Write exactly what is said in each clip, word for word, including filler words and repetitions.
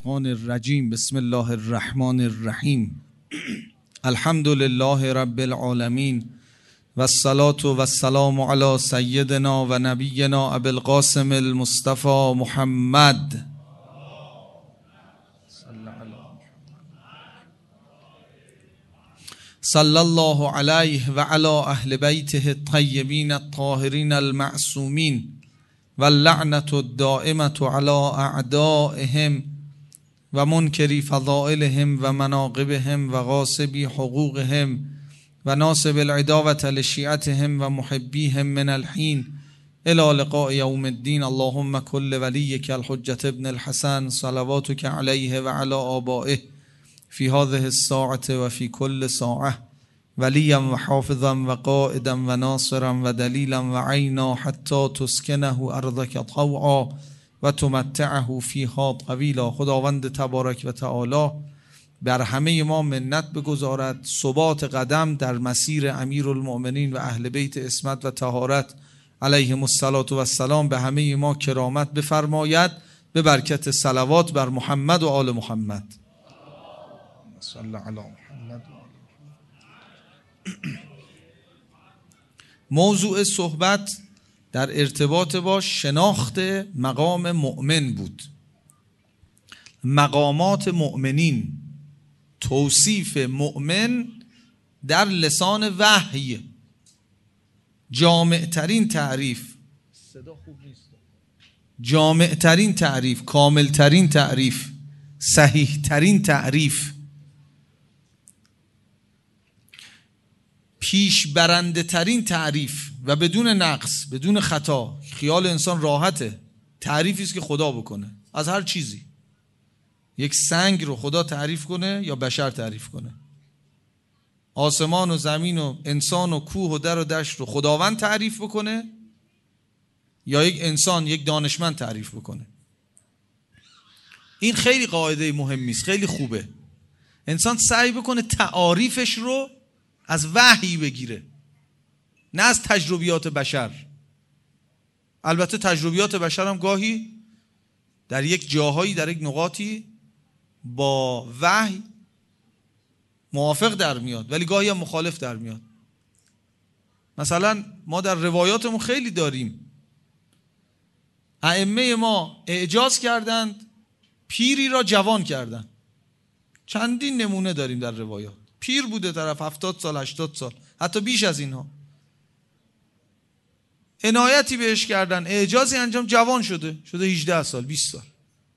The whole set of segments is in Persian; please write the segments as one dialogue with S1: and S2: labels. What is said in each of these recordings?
S1: الشیطان الرجیم. بسم الله الرحمن الرحیم. الحمد لله رب العالمین و الصلاة و السلام علی سیدنا و نبینا ابی القاسم المصطفى محمد صلی الله علیه و علی اهل بیته الطیبین الطاهرین المعصومین و اللعنة الدائمة علی اعدائهم و منکری فضائلهم و مناقبهم و غاصبی حقوقهم و ناصب العداوة لشیعتهم و محبیهم من الحین الى لقاء یوم الدین. اللهم کل ولیک الحجة ابن الحسن صلواتک علیه و علی آبائه فی هذه الساعة و فی کل ساعة ولیا و حافظا و قائدا و ناصرا و دلیلا و عینا حتی تسکنه ارضک طوعا و تمتعه فیها طویلا. خداوند تبارک و تعالی بر همه ما منت بگذارد، ثبات قدم در مسیر امیرالمؤمنین و اهل بیت عصمت و طهارت علیهم الصلاة و السلام به همه ما کرامت بفرماید به برکت صلوات بر محمد و آل محمد. صلی علی محمد. موضوع صحبت در ارتباط با شناخت مقام مؤمن بود. مقامات مؤمنین، توصیف مؤمن در لسان وحی، جامع ترین تعریف، صدا خوب نیست، جامع ترین تعریف، کامل ترین تعریف، صحیح ترین تعریف، پیش برنده ترین تعریف و بدون نقص، بدون خطا. خیال انسان راحته. تعریفی است که خدا بکنه از هر چیزی. یک سنگ رو خدا تعریف کنه یا بشر تعریف کنه؟ آسمان و زمین و انسان و کوه و در و دشت رو خداوند تعریف بکنه یا یک انسان، یک دانشمند تعریف بکنه؟ این خیلی قاعده مهمی است، خیلی خوبه انسان سعی بکنه تعاریفش رو از وحی بگیره، نه از تجربیات بشر. البته تجربیات بشر هم گاهی در یک جاهایی، در یک نقاطی با وحی موافق در میاد ولی گاهی هم مخالف در میاد. مثلا ما در روایاتمون خیلی داریم ائمه ما اعجاز کردند، پیری را جوان کردند. چندین نمونه داریم در روایات. پیر بوده طرف، هفتاد سال، هشتاد سال، حتی بیش از اینها. عنایتی بهش کردن، اعجازی انجام، جوان شده شده هجده سال، بیست سال.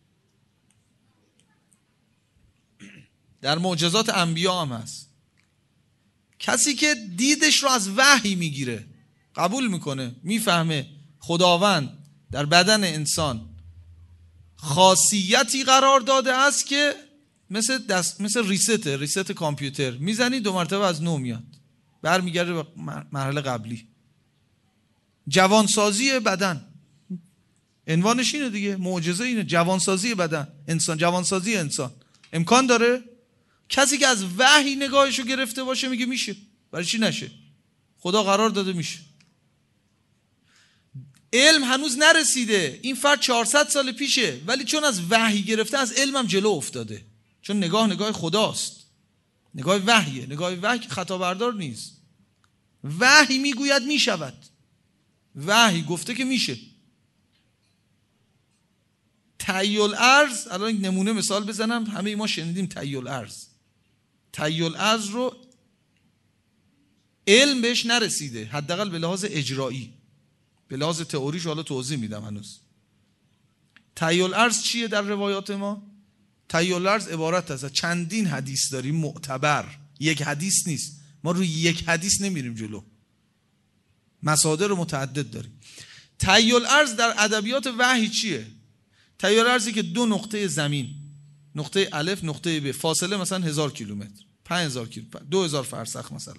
S1: در معجزات انبیا هم هست. کسی که دیدش رو از وحی میگیره، قبول میکنه، میفهمه خداوند در بدن انسان خاصیتی قرار داده است که مثل دست، مثل ریست ریست کامپیوتر میزنی دو مرتبه از نو میاد، برمیگرده به مرحله قبلی. جوانسازی بدن عنوانش اینه دیگه، معجزه اینه، جوانسازی بدن انسان، جوانسازی انسان امکان داره. کسی که از وحی نگاهشو گرفته باشه میگه میشه، برای چی نشه؟ خدا قرار داده میشه. علم هنوز نرسیده، این فرد چهارصد سال پیشه ولی چون از وحی گرفته از علمم جلو افتاده، چون نگاه نگاه خداست، نگاه وحیه، نگاه وحی خطا بردار نیست. وحی میگوید میشود، وحی گفته که میشه. تحیل ارز، الان یک نمونه مثال بزنم، همه ما شنیدیم تحیل ارز. تحیل ارز رو علم بهش نرسیده، حداقل به لحاظ اجرایی. به لحاظ تئوریش حالا توضیح میدم هنوز. تحیل ارز چیه در روایات ما؟ تحیل ارز عبارت است، چندین حدیث داریم معتبر، یک حدیث نیست. ما روی یک حدیث نمیریم جلو، مصادر متعدد داریم. تحیل ارز در ادبیات وحی چیه؟ تحیل ارزی که دو نقطه زمین، نقطه الف نقطه ب، فاصله مثلا هزار کیلومتر، پنج هزار کیلومتر، دو هزار فرسخ مثلا.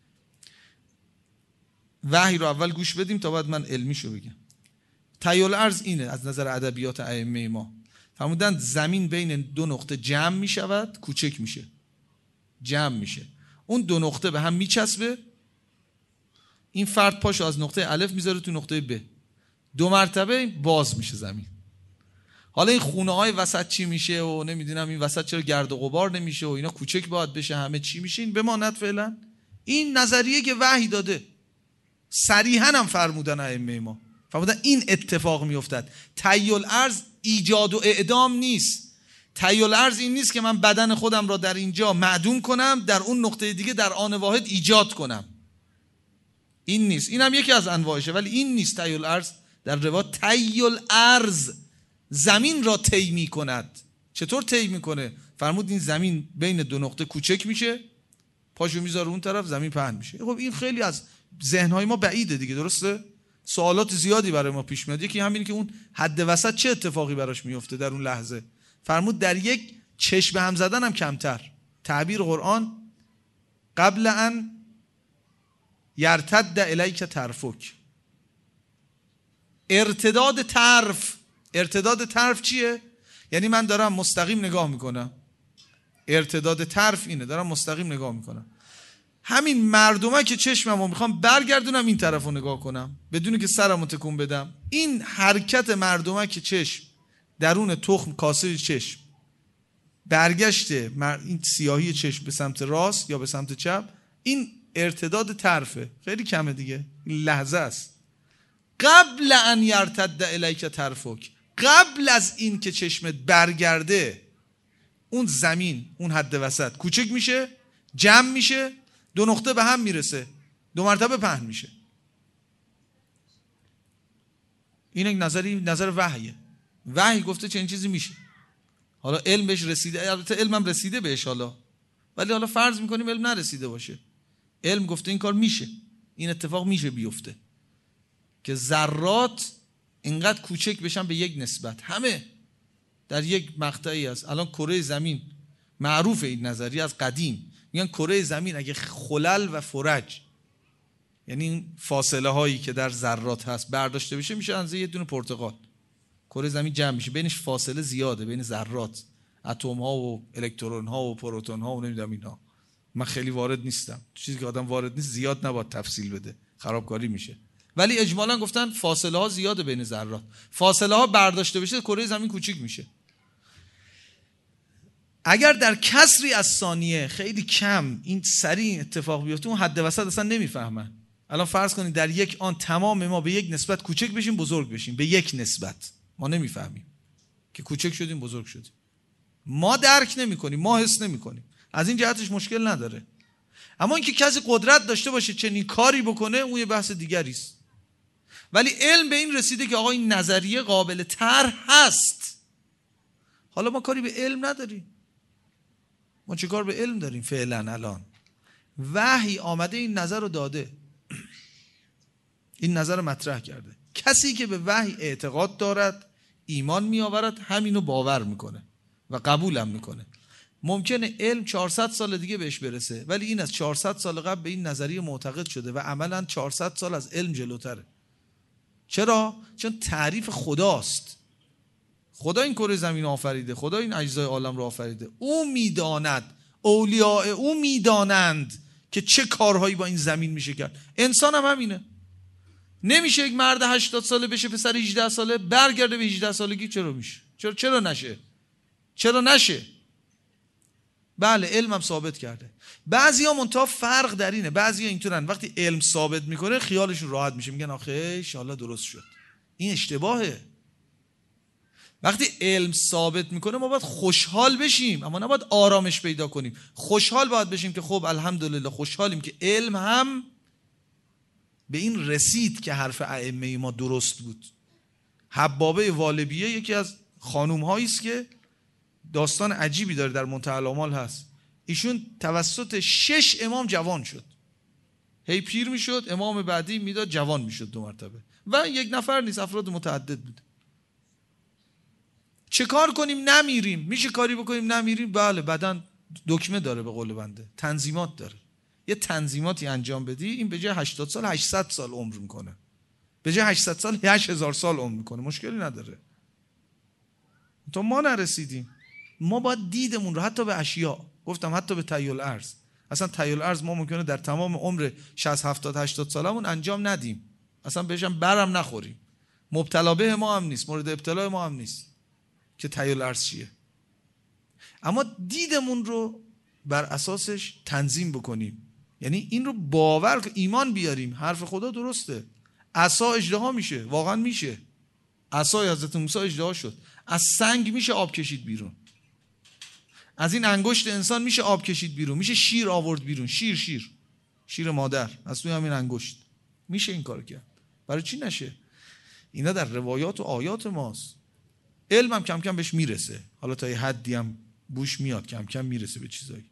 S1: وحی رو اول گوش بدیم تا بعد من علمیشو بگم. تحیل ارز اینه از نظر ادبیات ائمه ما. فرمودن زمین بین دو نقطه جمع می شود، کوچک میشه، جمع میشه، اون دو نقطه به هم میچسبه، این فرد پاشو از نقطه الف میذاره تو نقطه ب، دو مرتبه باز میشه زمین. حالا این خونه های وسط چی میشه و نمیدونم این وسط چرا گرد و غبار نمیشه و اینا کوچک باید بشه، همه چی میشه، این بماند فعلا. این نظریه که وحی داده، صریحا هم فرمودن ائمه ما، فرمودن این اتفاق میافتد. تحیل ارض ایجاد و اعدام نیست. تحیل ارض این نیست که من بدن خودم را در اینجا معدوم کنم، در اون نقطه دیگه در آن واحد ایجاد کنم. این نیست. این هم یکی از انواعشه، ولی این نیست. تحیل ارض در روایت تحیل ارض زمین را طی می کند. چطور طی میکنه؟ فرمود این زمین بین دو نقطه کوچک میشه، پاشو میذاره اون طرف، زمین پهن میشه. خب این خیلی از ذهنهای ما بعیده دیگه، درسته؟ سوالات زیادی برای ما پیش میاد. یکی همین که اون حد وسط چه اتفاقی براش میفته در اون لحظه. فرمود در یک چشم به هم زدن هم کمتر. تعبیر قرآن قبل ان یرتد الیک طرفک. ارتداد طرف، ارتداد طرف چیه؟ یعنی من دارم مستقیم نگاه میکنم، ارتداد طرف اینه، دارم مستقیم نگاه میکنم، همین مردمه که چشممو میخوام برگردونم این طرفو نگاه کنم بدون که سرمو تکون بدم، این حرکت مردمه که چشم درون تخم کاسه چشم برگشته این سیاهی چشم به سمت راست یا به سمت چپ، این ارتداد طرفه. خیلی کمه دیگه، این لحظه است. قبل ان یرتد الیک طرفک، قبل از این که چشمت برگرده اون زمین، اون حد وسط کوچک میشه، جمع میشه، دو نقطه به هم میرسه، دو مرتبه پهن میشه. این یک نظری، نظر وحیه. وحی گفته چنین چیزی میشه. حالا علم بهش رسیده، البته علمم رسیده بهش حالا، ولی حالا فرض میکنیم علم نرسیده باشه. علم گفته این کار میشه، این اتفاق میشه بیفته که ذرات اینقدر کوچک بشن به یک نسبت، همه در یک مقطعی است. الان کره زمین معروف این نظریه از قدیم، میگن کره زمین اگه خلل و فرج، یعنی این فاصله هایی که در ذرات هست برداشته بشه، میشه اندازه یه دونه پرتقال. کره زمین جمع میشه، بینش فاصله زیاده بین ذرات، اتم ها و الکترون ها و پروتون ها و نمیدونم اینا. من خیلی وارد نیستم، چیزی که آدم وارد نیست زیاد نباید تفصیل بده، خرابکاری میشه. ولی اجمالا گفتن فاصله ها زیاده بین ذرات، فاصله ها برداشته بشه کره زمین کوچیک میشه. اگر در کسری از ثانیه، خیلی کم، این سریع اتفاق بیفته، اون حد وسط اصلا نمیفهمن. الان فرض کنید در یک آن تمام ما به یک نسبت کوچک بشیم بزرگ بشیم، به یک نسبت ما نمیفهمیم که کوچک شدیم بزرگ شدیم، ما درک نمیکنیم، ما حس نمیکنیم. از این جهتش مشکل نداره. اما اینکه کسی قدرت داشته باشه چنین کاری بکنه، اون یه بحث دیگری است. ولی علم به این رسیده که آقا این نظریه قابل طرح هست. حالا ما کاری به علم نداریم. ما چه کار به علم داریم فعلا؟ الان وحی آمده این نظر رو داده، این نظر رو مطرح کرده. کسی که به وحی اعتقاد دارد، ایمان می آورد، همینو باور میکنه و قبول هم میکنه. ممکنه علم چهارصد سال دیگه بهش برسه، ولی این از چهارصد سال قبل به این نظریه معتقد شده و عملاً چهارصد سال از علم جلوتره. چرا؟ چون تعریف خداست. خدا این کره زمین آفریده، خدا این اجزای عالم رو آفریده. او میداند، اولیاء او میدانند که چه کارهایی با این زمین میشه کرد. انسان هم همینه. نمیشه یک مرد هشتاد ساله بشه پسر هجده ساله برگرده به هجده سالگی. چرا میشه؟ چرا چرا نشه؟ چرا نشه؟ بله علم هم ثابت کرده. بعضی ها منتها فرق در اینه، بعضی ها اینطورن وقتی علم ثابت میکنه خیالشون راحت میشه، میگن آخه انشالله درست شد. این اشتباهه. وقتی علم ثابت میکنه ما باید خوشحال بشیم، اما نباید آرامش پیدا کنیم. خوشحال باید بشیم که خب الحمدلله خوشحالیم که علم هم به این رسید که حرف ائمه ما درست بود. حبابه والبیه یکی از خانوم هایی است که داستان عجیبی داره، در منتهی الامال هست. ایشون توسط شش امام جوان شد، هی پیر میشد، امام بعدی میداد جوان میشد دو مرتبه، و یک نفر نیست، افراد متعدد بود. چه کار کنیم نمیریم؟ میشه کاری بکنیم نمیریم؟ بله، بدن دکمه داره، به قول بنده تنظیمات داره. یه تنظیماتی انجام بدی، این به جای هشتاد سال هشتصد سال عمر میکنه، به جای هشتصد سال هشت هزار سال عمر میکنه، مشکلی نداره. تو ما نرسیدیم. ما باید دیدمون رو حتی به اشیاء، گفتم حتی به تحیل ارض، اصلا تحیل ارض ما ممکنه در تمام عمر شصت هفتاد هشتاد سالمون انجام ندیم، اصلا بهشم برم نخوریم، مبتلا به ما هم نیست، مورد ابتلا ما هم نیست. که تایل ارز چیه. اما دیدمون رو بر اساسش تنظیم بکنیم، یعنی این رو باور که ایمان بیاریم حرف خدا درسته. عصا اژدها میشه، واقعا میشه. عصای حضرت موسی اژدها شد. از سنگ میشه آب کشید بیرون، از این انگشت انسان میشه آب کشید بیرون، میشه شیر آورد بیرون. شیر شیر شیر مادر از توی همین انگشت میشه این کار کرد. برای چی نشه؟ اینا در روایات و آیات ماست. علمم کم کم بهش میرسه، حالا تا یه حدی هم بوش میاد، کم کم میرسه به چیزایی.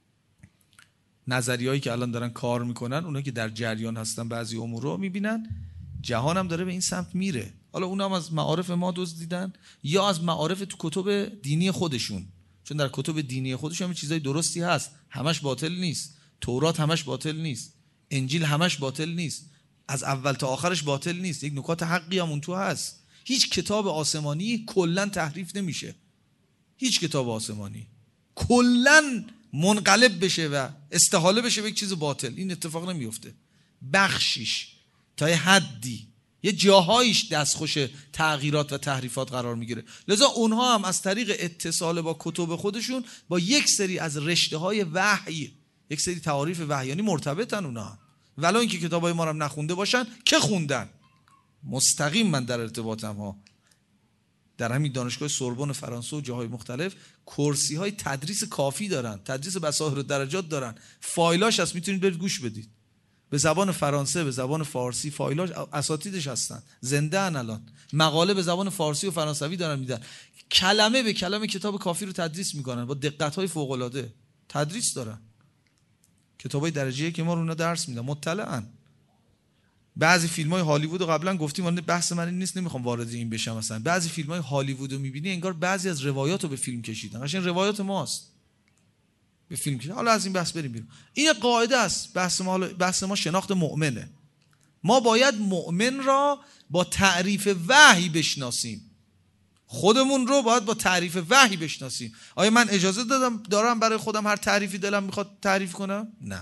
S1: نظریهایی که الان دارن کار میکنن، اونا که در جریان هستن بعضی امور رو میبینن جهان هم داره به این سمت میره. حالا اونا هم از معارف ما دزدیدن یا از معارف تو کتب دینی خودشون، چون در کتب دینی خودشون هم چیزای درستی هست، همش باطل نیست. تورات همش باطل نیست، انجیل همش باطل نیست، از اول تا آخرش باطل نیست. یک نکات حقی هم اون تو هست. هیچ کتاب آسمانی کلا تحریف نمیشه. هیچ کتاب آسمانی کلا منقلب بشه و استحاله بشه به یک چیز باطل، این اتفاق نمیفته. بخشیش تا یه حدی، یه جاهایش دستخوش تغییرات و تحریفات قرار میگیره. لذا اونها هم از طریق اتصال با کتب خودشون با یک سری از رشته های وحی، یک سری تعاریف وحیانی مرتبطن. اونها ولو اینکه کتابای ما رو نخونده باشن که خوندن. مستقیم من در ارتباطم ها در همین دانشگاه سوربن فرانسه و جاهای مختلف کرسی های تدریس کافی دارن، تدریس بصائر و درجات دارن، فایلاش هست، میتونید برید گوش بدید. به زبان فرانسه، به زبان فارسی، فایلاش اساتیدش هستن، زنده ان. الان مقاله به زبان فارسی و فرانسوی دارن میدن، کلمه به کلمه کتاب کافی رو تدریس میکنن با دقت های فوق العاده. تدریس دارن، کتابای درجه که ما رو اونا درس میدن، مطلعن. بعضی فیلم های هالیوود رو قبلا گفتیم، ولی بحث من این نیست، نمیخوام وارد این بشم. مثلا بعضی فیلم های هالیوود رو میبینی انگار بعضی از روایات رو به فیلم کشیدن، قشنگ روایات ماست به فیلم کشیدن. حالا از این بحث بریم بیرون. این قاعده است. بحث ما بحث ما شناخت مؤمنه. ما باید مؤمن را با تعریف وحی بشناسیم. خودمون رو باید با تعریف وحی بشناسیم. آیا من اجازه دادم دارم برای خودم هر تعریفی دلم میخواد تعریف کنم؟ نه.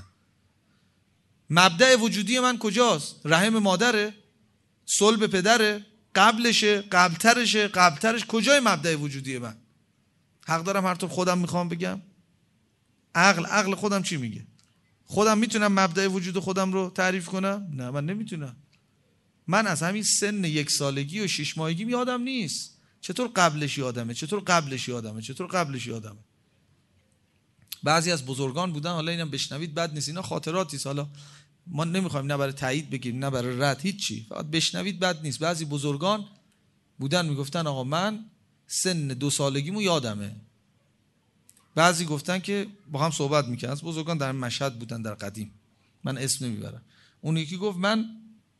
S1: مبدأ وجودی من کجاست؟ رحم مادره؟ صلب پدره؟ قبلشه؟ قبلترشه؟ قبلترش؟ کجای مبدأ وجودی من؟ حق دارم هر طور خودم میخوام بگم؟ عقل عقل خودم چی میگه؟ خودم میتونم مبدأ وجود خودم رو تعریف کنم؟ نه، من نمیتونم. من از همین سن یک سالگی و شش ماهگی یادم نیست چطور قبلش یادمه، چطور قبلش یادمه، چطور قبلش یادمه. بعضی از بزرگان بودن، حالا اینم بشنوید بد نیست، اینا خاطراتی است، حالا ما نمیخوایم نه برای تایید بگیریم نه برای رد، هیچی، فقط بشنوید بد نیست. بعضی بزرگان بودن میگفتن آقا من سن دو سالگیمو یادمه. بعضی گفتن که با هم صحبت میکنن، از بزرگان در مشهد بودن در قدیم، من اسم نمیبرم. اون یکی گفت من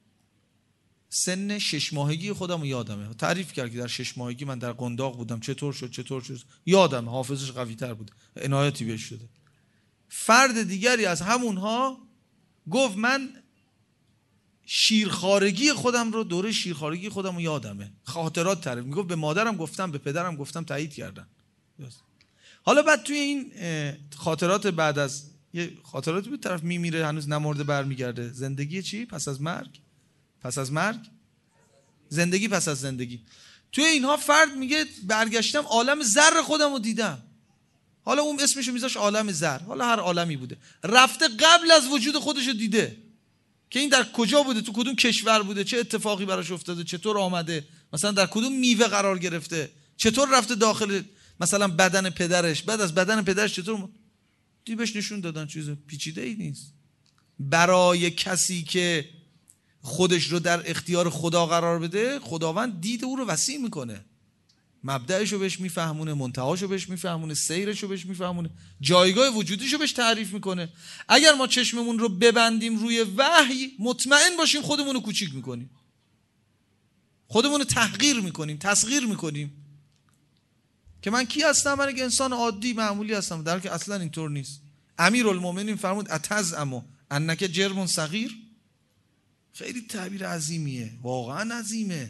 S1: سن شش ماهگی خودم رو یادمه. تعریف کرد که در شش ماهگی من در قنداق بودم، چطور شد چطور شد یادم، حافظش قوی تر بود، عنایتی بهش شده. فرد دیگری از همونها گفت من شیرخوارگی خودم رو، دوره شیرخوارگی خودم رو یادمه، خاطرات تعریف میگفت. به مادرم گفتم، به پدرم گفتم، تایید کردن. حالا بعد توی این خاطرات بعد از یه خاطراتی بود، طرف میمیره هنوز نمرده برمیگرده. زندگی چی؟ پس از مرگ. پس از مرگ زندگی، پس از زندگی. توی اینها فرد میگه برگشتم عالم زر خودم رو دیدم. حالا اون اسمشو میذاش عالم زر، حالا هر عالمی بوده، رفته قبل از وجود خودشو دیده که این در کجا بوده، تو کدوم کشور بوده، چه اتفاقی براش افتاده، چطور آمده، مثلا در کدوم میوه قرار گرفته، چطور رفته داخل مثلا بدن پدرش، بعد از بدن پدرش چطور دیبش نشون دادن. چیز پیچیده ای نیست. برای کسی که خودش رو در اختیار خدا قرار بده، خداوند دید او رو وسیع میکنه، مبدأش رو بهش میفهمونه، منتهاش رو بهش میفهمونه، سیرش رو بهش میفهمونه، جایگاه وجودیش رو بهش تعریف میکنه. اگر ما چشممون رو ببندیم روی وحی، مطمئن باشیم خودمون رو کوچیک میکنیم، خودمون رو تحقیر میکنیم، تصغیر میکنیم که من کی هستم؟ من یک انسان عادی معمولی هستم، در که اصلا اینطور نیست. امیرالمومنین فرمود اتزعم انک جرم صغیر. خیلی تعبیر عظیمیه، واقعا عظیمه.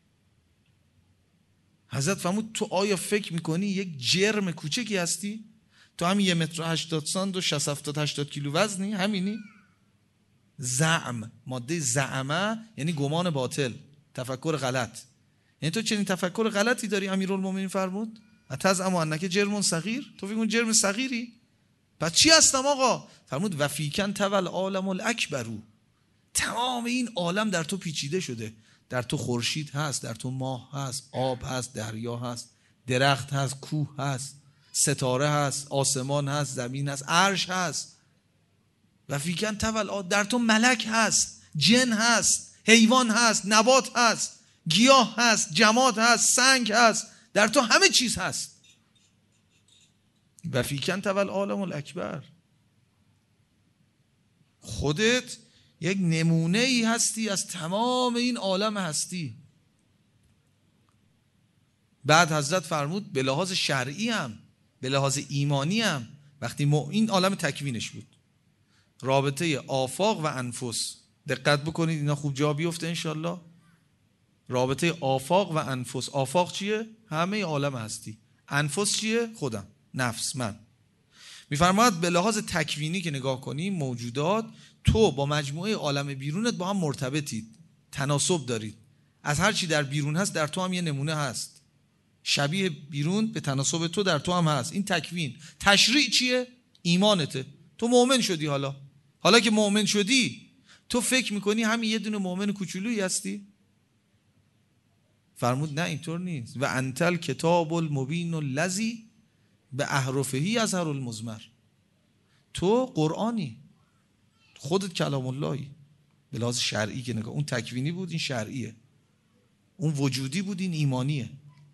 S1: حضرت فرمود تو آیا فکر میکنی یک جرم کوچکی هستی؟ تو هم یه متر و هشتاد سانت و شصت هفتاد هشتاد کیلو وزنی، همینی؟ زعم، ماده زعمه یعنی گمان باطل، تفکر غلط. یعنی تو چنین تفکر غلطی داری. امیرالمومنین فرمود اتزعم انک جرم صغیر، تو فکر کن جرم صغیری؟ پس چی هستم آقا؟ فرمود و فیکن تول عالم الاکبر، تمام این عالم در تو پیچیده شده. در تو خورشید هست، در تو ماه هست، آب هست، دریا هست، درخت هست، کوه هست، ستاره هست، آسمان هست، زمین هست، عرش هست. و فیکن تول، در تو ملک هست، جن هست، حیوان هست، نبات هست، گیاه هست، جماد هست، سنگ هست، در تو همه چیز هست. و فیکن تول عالم الاکبر، خودت یک نمونه ای هستی از تمام این عالم هستی. بعد حضرت فرمود به لحاظ شرعی هم به لحاظ ایمانی هم، وقتی این عالم تکوینش بود، رابطه آفاق و انفس، دقت بکنید اینا خوب جا بیفته انشالله. رابطه آفاق و انفس، آفاق چیه؟ همه عالم هستی. انفس چیه؟ خودم، نفس، من. میفرماید به لحاظ تکوینی که نگاه کنیم موجودات، تو با مجموعه عالم بیرونت با هم مرتبطید، تناسب دارید. از هر چی در بیرون هست در تو هم یه نمونه هست، شبیه بیرون به تناسب تو در تو هم هست. این تکوین. تشریع چیه؟ ایمانته. تو مؤمن شدی، حالا حالا که مؤمن شدی تو فکر میکنی همین یه دونه مؤمن کوچولویی هستی؟ فرمود نه اینطور نیست. و انتل کتاب المبین الذی به احرفه یظهر المضمر، تو قرآنی، خودت کلام اللهی. به لحاظ شرعی که نگاه، اون تکوینی بود این شرعیه، اون وجودی بود این ایمانیه.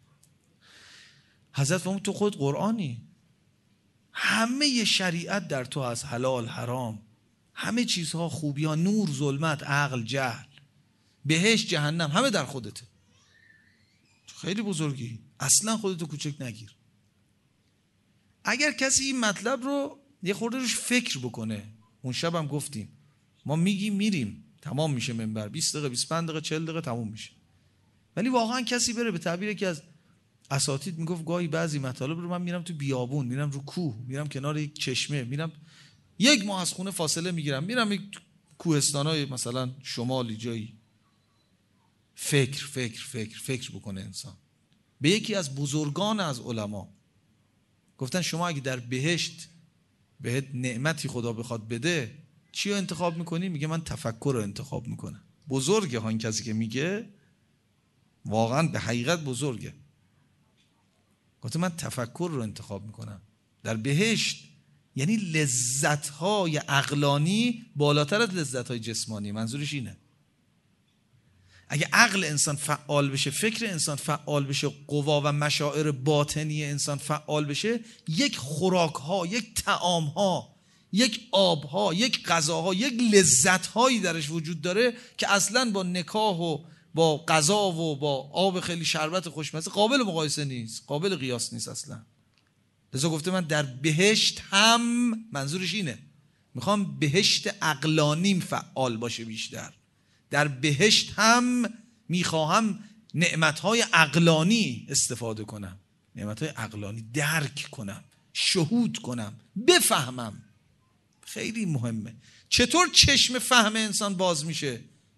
S1: حضرت فرمود تو خود قرآنی، همه شریعت در تو هست، حلال حرام، همه چیزها، خوبی ها، نور ظلمت، عقل جهل، بهشت جهنم، همه در خودته. خیلی بزرگی، اصلا خودتو کوچک نگیر. اگر کسی این مطلب رو یه خورده روش فکر بکنه، اون شب هم گفتیم ما میگیم میریم تمام میشه منبر، بیست دقیقه بیست و پنج دقیقه چهل دقیقه تمام میشه، ولی واقعا کسی بره، به تعبیر که از اساتید میگفت گاهی بعضی مطالب رو من میرم تو بیابون، میرم رو کوه، میرم کنار یک چشمه، میرم یک ماه از خونه فاصله میگیرم، میرم یک کوهستانای مثلا شمالی جایی، فکر فکر فکر فکر بکنه انسان. به یکی از بزرگان از علما گفتن شما اگه در بهشت بهت نعمتی خدا بخواد بده چی رو انتخاب میکنی؟ میگه من تفکر رو انتخاب میکنم. بزرگه ها این کسی که میگه، واقعا به حقیقت بزرگه. گفته من تفکر رو انتخاب میکنم در بهشت، یعنی لذت‌های عقلانی بالاتر از لذت‌های جسمانی. منظورش اینه اگه عقل انسان فعال بشه، فکر انسان فعال بشه، قوا و مشاعر باطنی انسان فعال بشه، یک خوراک‌ها، یک طعام‌ها، یک آب‌ها، یک غذاها، یک لذت‌هایی درش وجود داره که اصلاً با نکاح و با غذا و با آب خیلی شربت خوشمزه قابل مقایسه نیست، قابل قیاس نیست اصلاً. لذا گفته من در بهشت هم، منظورش اینه، میخوام بهشت عقلانیم فعال باشه بیشتر، در بهشت هم میخواهم نعمتهای عقلانی استفاده کنم، نعمتهای عقلانی درک کنم، شهود کنم، بفهمم. خیلی مهمه. چطور چشم فهم انسان باز میشه؟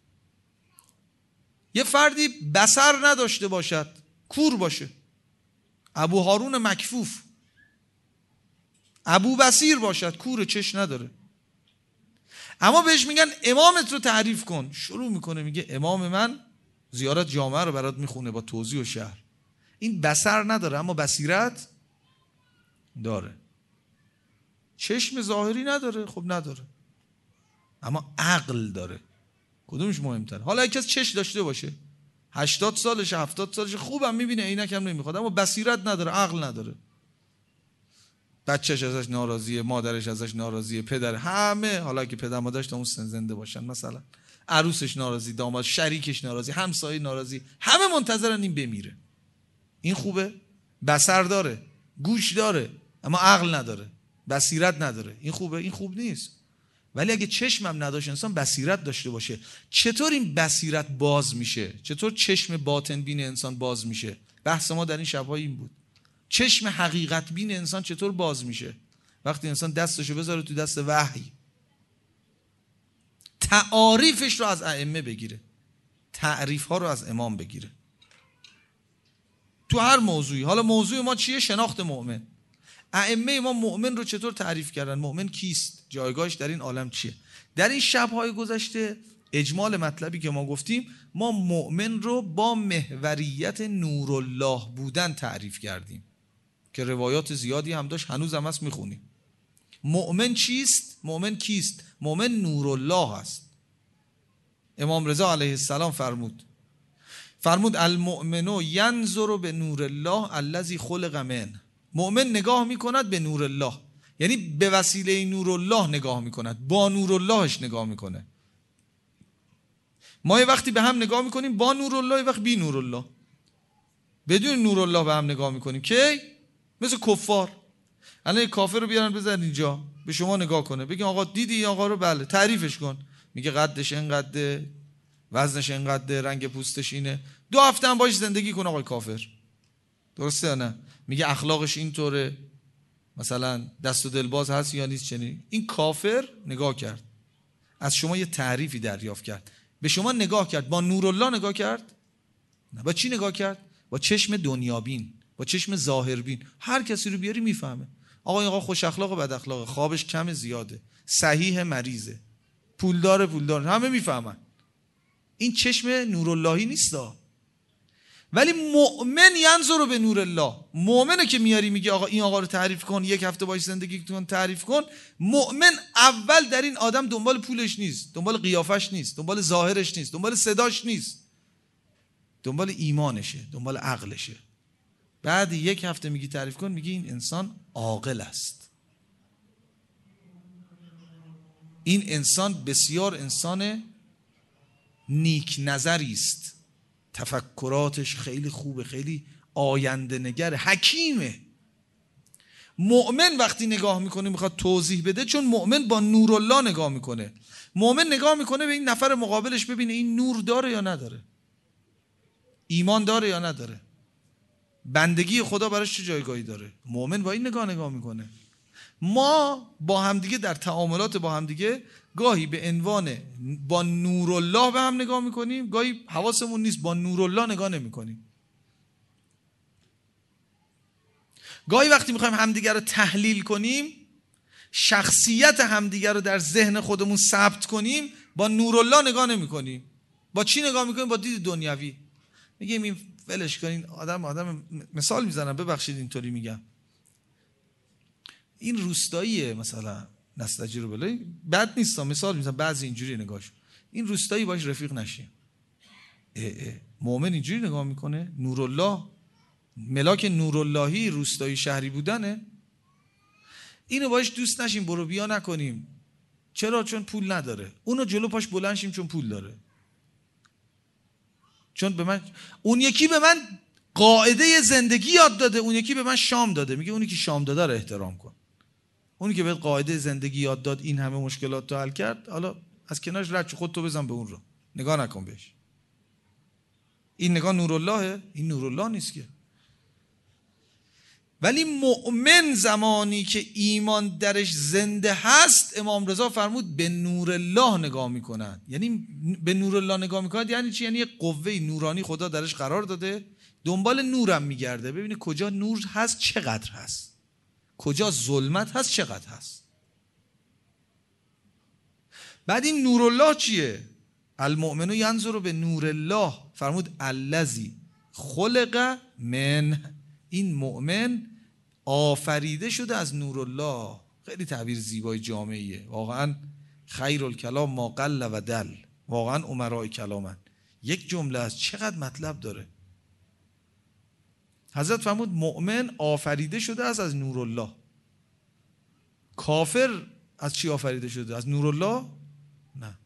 S1: یه فردی بصر نداشته باشد، کور باشه، ابو هارون مکفوف، ابو بصیر باشد، کور، چشم نداره، اما بهش میگن امامت رو تعریف کن، شروع میکنه میگه امام من زیارت جامعه رو برات میخونه با توضیح و شرح. این بصر نداره اما بصیرت داره. چشم ظاهری نداره، خب نداره، اما عقل داره. کدومش مهمتر؟ حالا اگه کس چشم داشته باشه، هشتاد سالشه، هفتاد سالشه، خوبم میبینه، عینک هم نمیخواد، اما بصیرت نداره، عقل نداره. بچهش ازش ناراضیه، مادرش ازش ناراضیه، پدر، همه، حالا که پدر مادرش تا اون سن زنده باشن، مثلا عروسش ناراضی، داماد، شریکش ناراضی، همسایه ناراضی، همه منتظرن این بمیره. این خوبه؟ بصر داره، گوش داره، اما عقل نداره، بصیرت نداره. این خوبه؟ این خوب نیست. ولی اگه چشمم نداشت انسان بصیرت داشته باشه، چطور این بصیرت باز میشه؟ چطور چشم باطن بین انسان باز میشه؟ بحث ما در این شب‌ها این بود. چشم حقیقت بین انسان چطور باز میشه؟ وقتی انسان دستشو بذاره تو دست وحی، تعاریفش رو از ائمه بگیره، تعریف ها رو از امام بگیره. تو هر موضوعی. حالا موضوع ما چیه؟ شناخت مؤمن. ائمه ما مؤمن رو چطور تعریف کردن؟ مؤمن کیست؟ جایگاهش در این عالم چیه؟ در این شب‌های گذشته اجمال مطلبی که ما گفتیم، ما مؤمن رو با محوریت نورالله بودن تعریف کردیم که روایات زیادی هم داشت، هنوز هم هست میخونیم. مؤمن چیست؟ مؤمن کیست؟ مؤمن نورالله است. امام رضا علیه السلام فرمود فرمود المؤمن ینظر به نور الله الذی خلق من. مؤمن نگاه میکند به نور الله، یعنی به وسیله نور الله نگاه میکند، با نور اللهش نگاه میکنه. ما یه وقتی به هم نگاه میکنیم با نور الله، یه وقت بی نور الله. بدون نور الله به هم نگاه میکنیم کی؟ مثل کفار. الان یک کافر رو بیارن بذارن اینجا، به شما نگاه کنه، بگین آقا دیدی این آقا رو؟ بله. تعریفش کن، میگه قدش اینقدره، وزنش اینقدره، رنگ پوستش اینه. دو هفته هم باش زندگی کن آقای کافر، درسته یا نه؟ میگه اخلاقش اینطوره، مثلا دست و دلباز هست یا نیست چنین. این کافر نگاه کرد، از شما یه تعریفی دریافت کرد، به شما نگاه کرد، با نور الله نگاه کرد؟ نه. با چی نگاه کرد؟ با چشم دنیابین، با چشم ظاهربین. هر کسی رو بیاری میفهمه آقا این آقا خوش اخلاق و بد اخلاقه، خوابش کم زیاده، صحیح مریضه، پولدار پولدار، همه میفهمن. این چشم نوراللهی نیستا. ولی مؤمن ینظر به نور الله. مؤمنه که میاری میگه آقا این آقا رو تعریف کن، یک هفته باش زندگی کن، تعریف کن. مؤمن اول در این آدم دنبال پولش نیست، دنبال قیافش نیست، دنبال ظاهرش نیست، دنبال صداش نیست، دنبال ایمانشه، دنبال عقلشه. بعد یک هفته میگی تعریف کن، میگی این انسان عاقل است، این انسان بسیار انسان نیک نظری است، تفکراتش خیلی خوبه، خیلی آینده نگره، حکیمه. مؤمن وقتی نگاه میکنه میخواد توضیح بده، چون مؤمن با نور الله نگاه میکنه. مؤمن نگاه میکنه به این نفر مقابلش، ببینه این نور داره یا نداره، ایمان داره یا نداره، بندگی خدا براش چه جایگاهی داره. مؤمن با این نگاه نگاه میکنه. ما با همدیگه در تعاملات با همدیگه گاهی به عنوان با نور الله به هم نگاه میکنیم، گاهی حواسمون نیست با نور الله نگاه نمیکنیم. گاهی وقتی میخوایم همدیگه رو تحلیل کنیم، شخصیت همدیگه رو در ذهن خودمون ثبت کنیم، با نور الله نگاه نمیکنیم. با چی نگاه میکنیم؟ با دید دنیوی. میگیم این ولش کنین، آدم آدم مثال میزنم، ببخشید اینطوری میگم، این روستاییه مثلا نستجیرو بلای بد نیست، مثال میزنم، بعضی اینجوری نگاهش، این روستایی باش رفیق نشیم. اه اه. مؤمن اینجوری نگاه میکنه، نورالله، ملاک نوراللهی روستایی شهری بودنه، اینو باش دوست نشیم، برو بیا نکنیم. چرا؟ چون پول نداره. اونو جلو پاش بلند شیم چون پول داره. چون به من اون یکی به من قاعده زندگی یاد داده، اون یکی به من شام داده. میگه اونی که شام داده رو احترام کن. اونی که بهت قاعده زندگی یاد داد، این همه مشکلات رو حل کرد، حالا از کنارش رد شو، خودتو بزن به اون رو، نگاه نکن بهش. این نگاه نوراللهه؟ این نورالله نیست که. ولی مؤمن زمانی که ایمان درش زنده هست، امام رضا فرمود به نور الله نگاه میکنن. یعنی به نور الله نگاه میکنن یعنی چی؟ یعنی قوه نورانی خدا درش قرار داده، دنبال نورم میگرده، ببینه کجا نور هست، چقدر هست، کجا ظلمت هست، چقدر هست. بعد این نور الله چیه؟ المؤمن ینظر به نور الله، فرمود الذی خلق من. این مؤمن آفریده شده از نور الله. خیلی تعبیر زیبای جامعیه، واقعا خیر الکلام ما قل و دل، واقعا امرای کلامن. یک جمله از چقدر مطلب داره. حضرت فرمود مؤمن آفریده شده از از نور الله. کافر از چی آفریده شده؟ از نور الله؟ نه.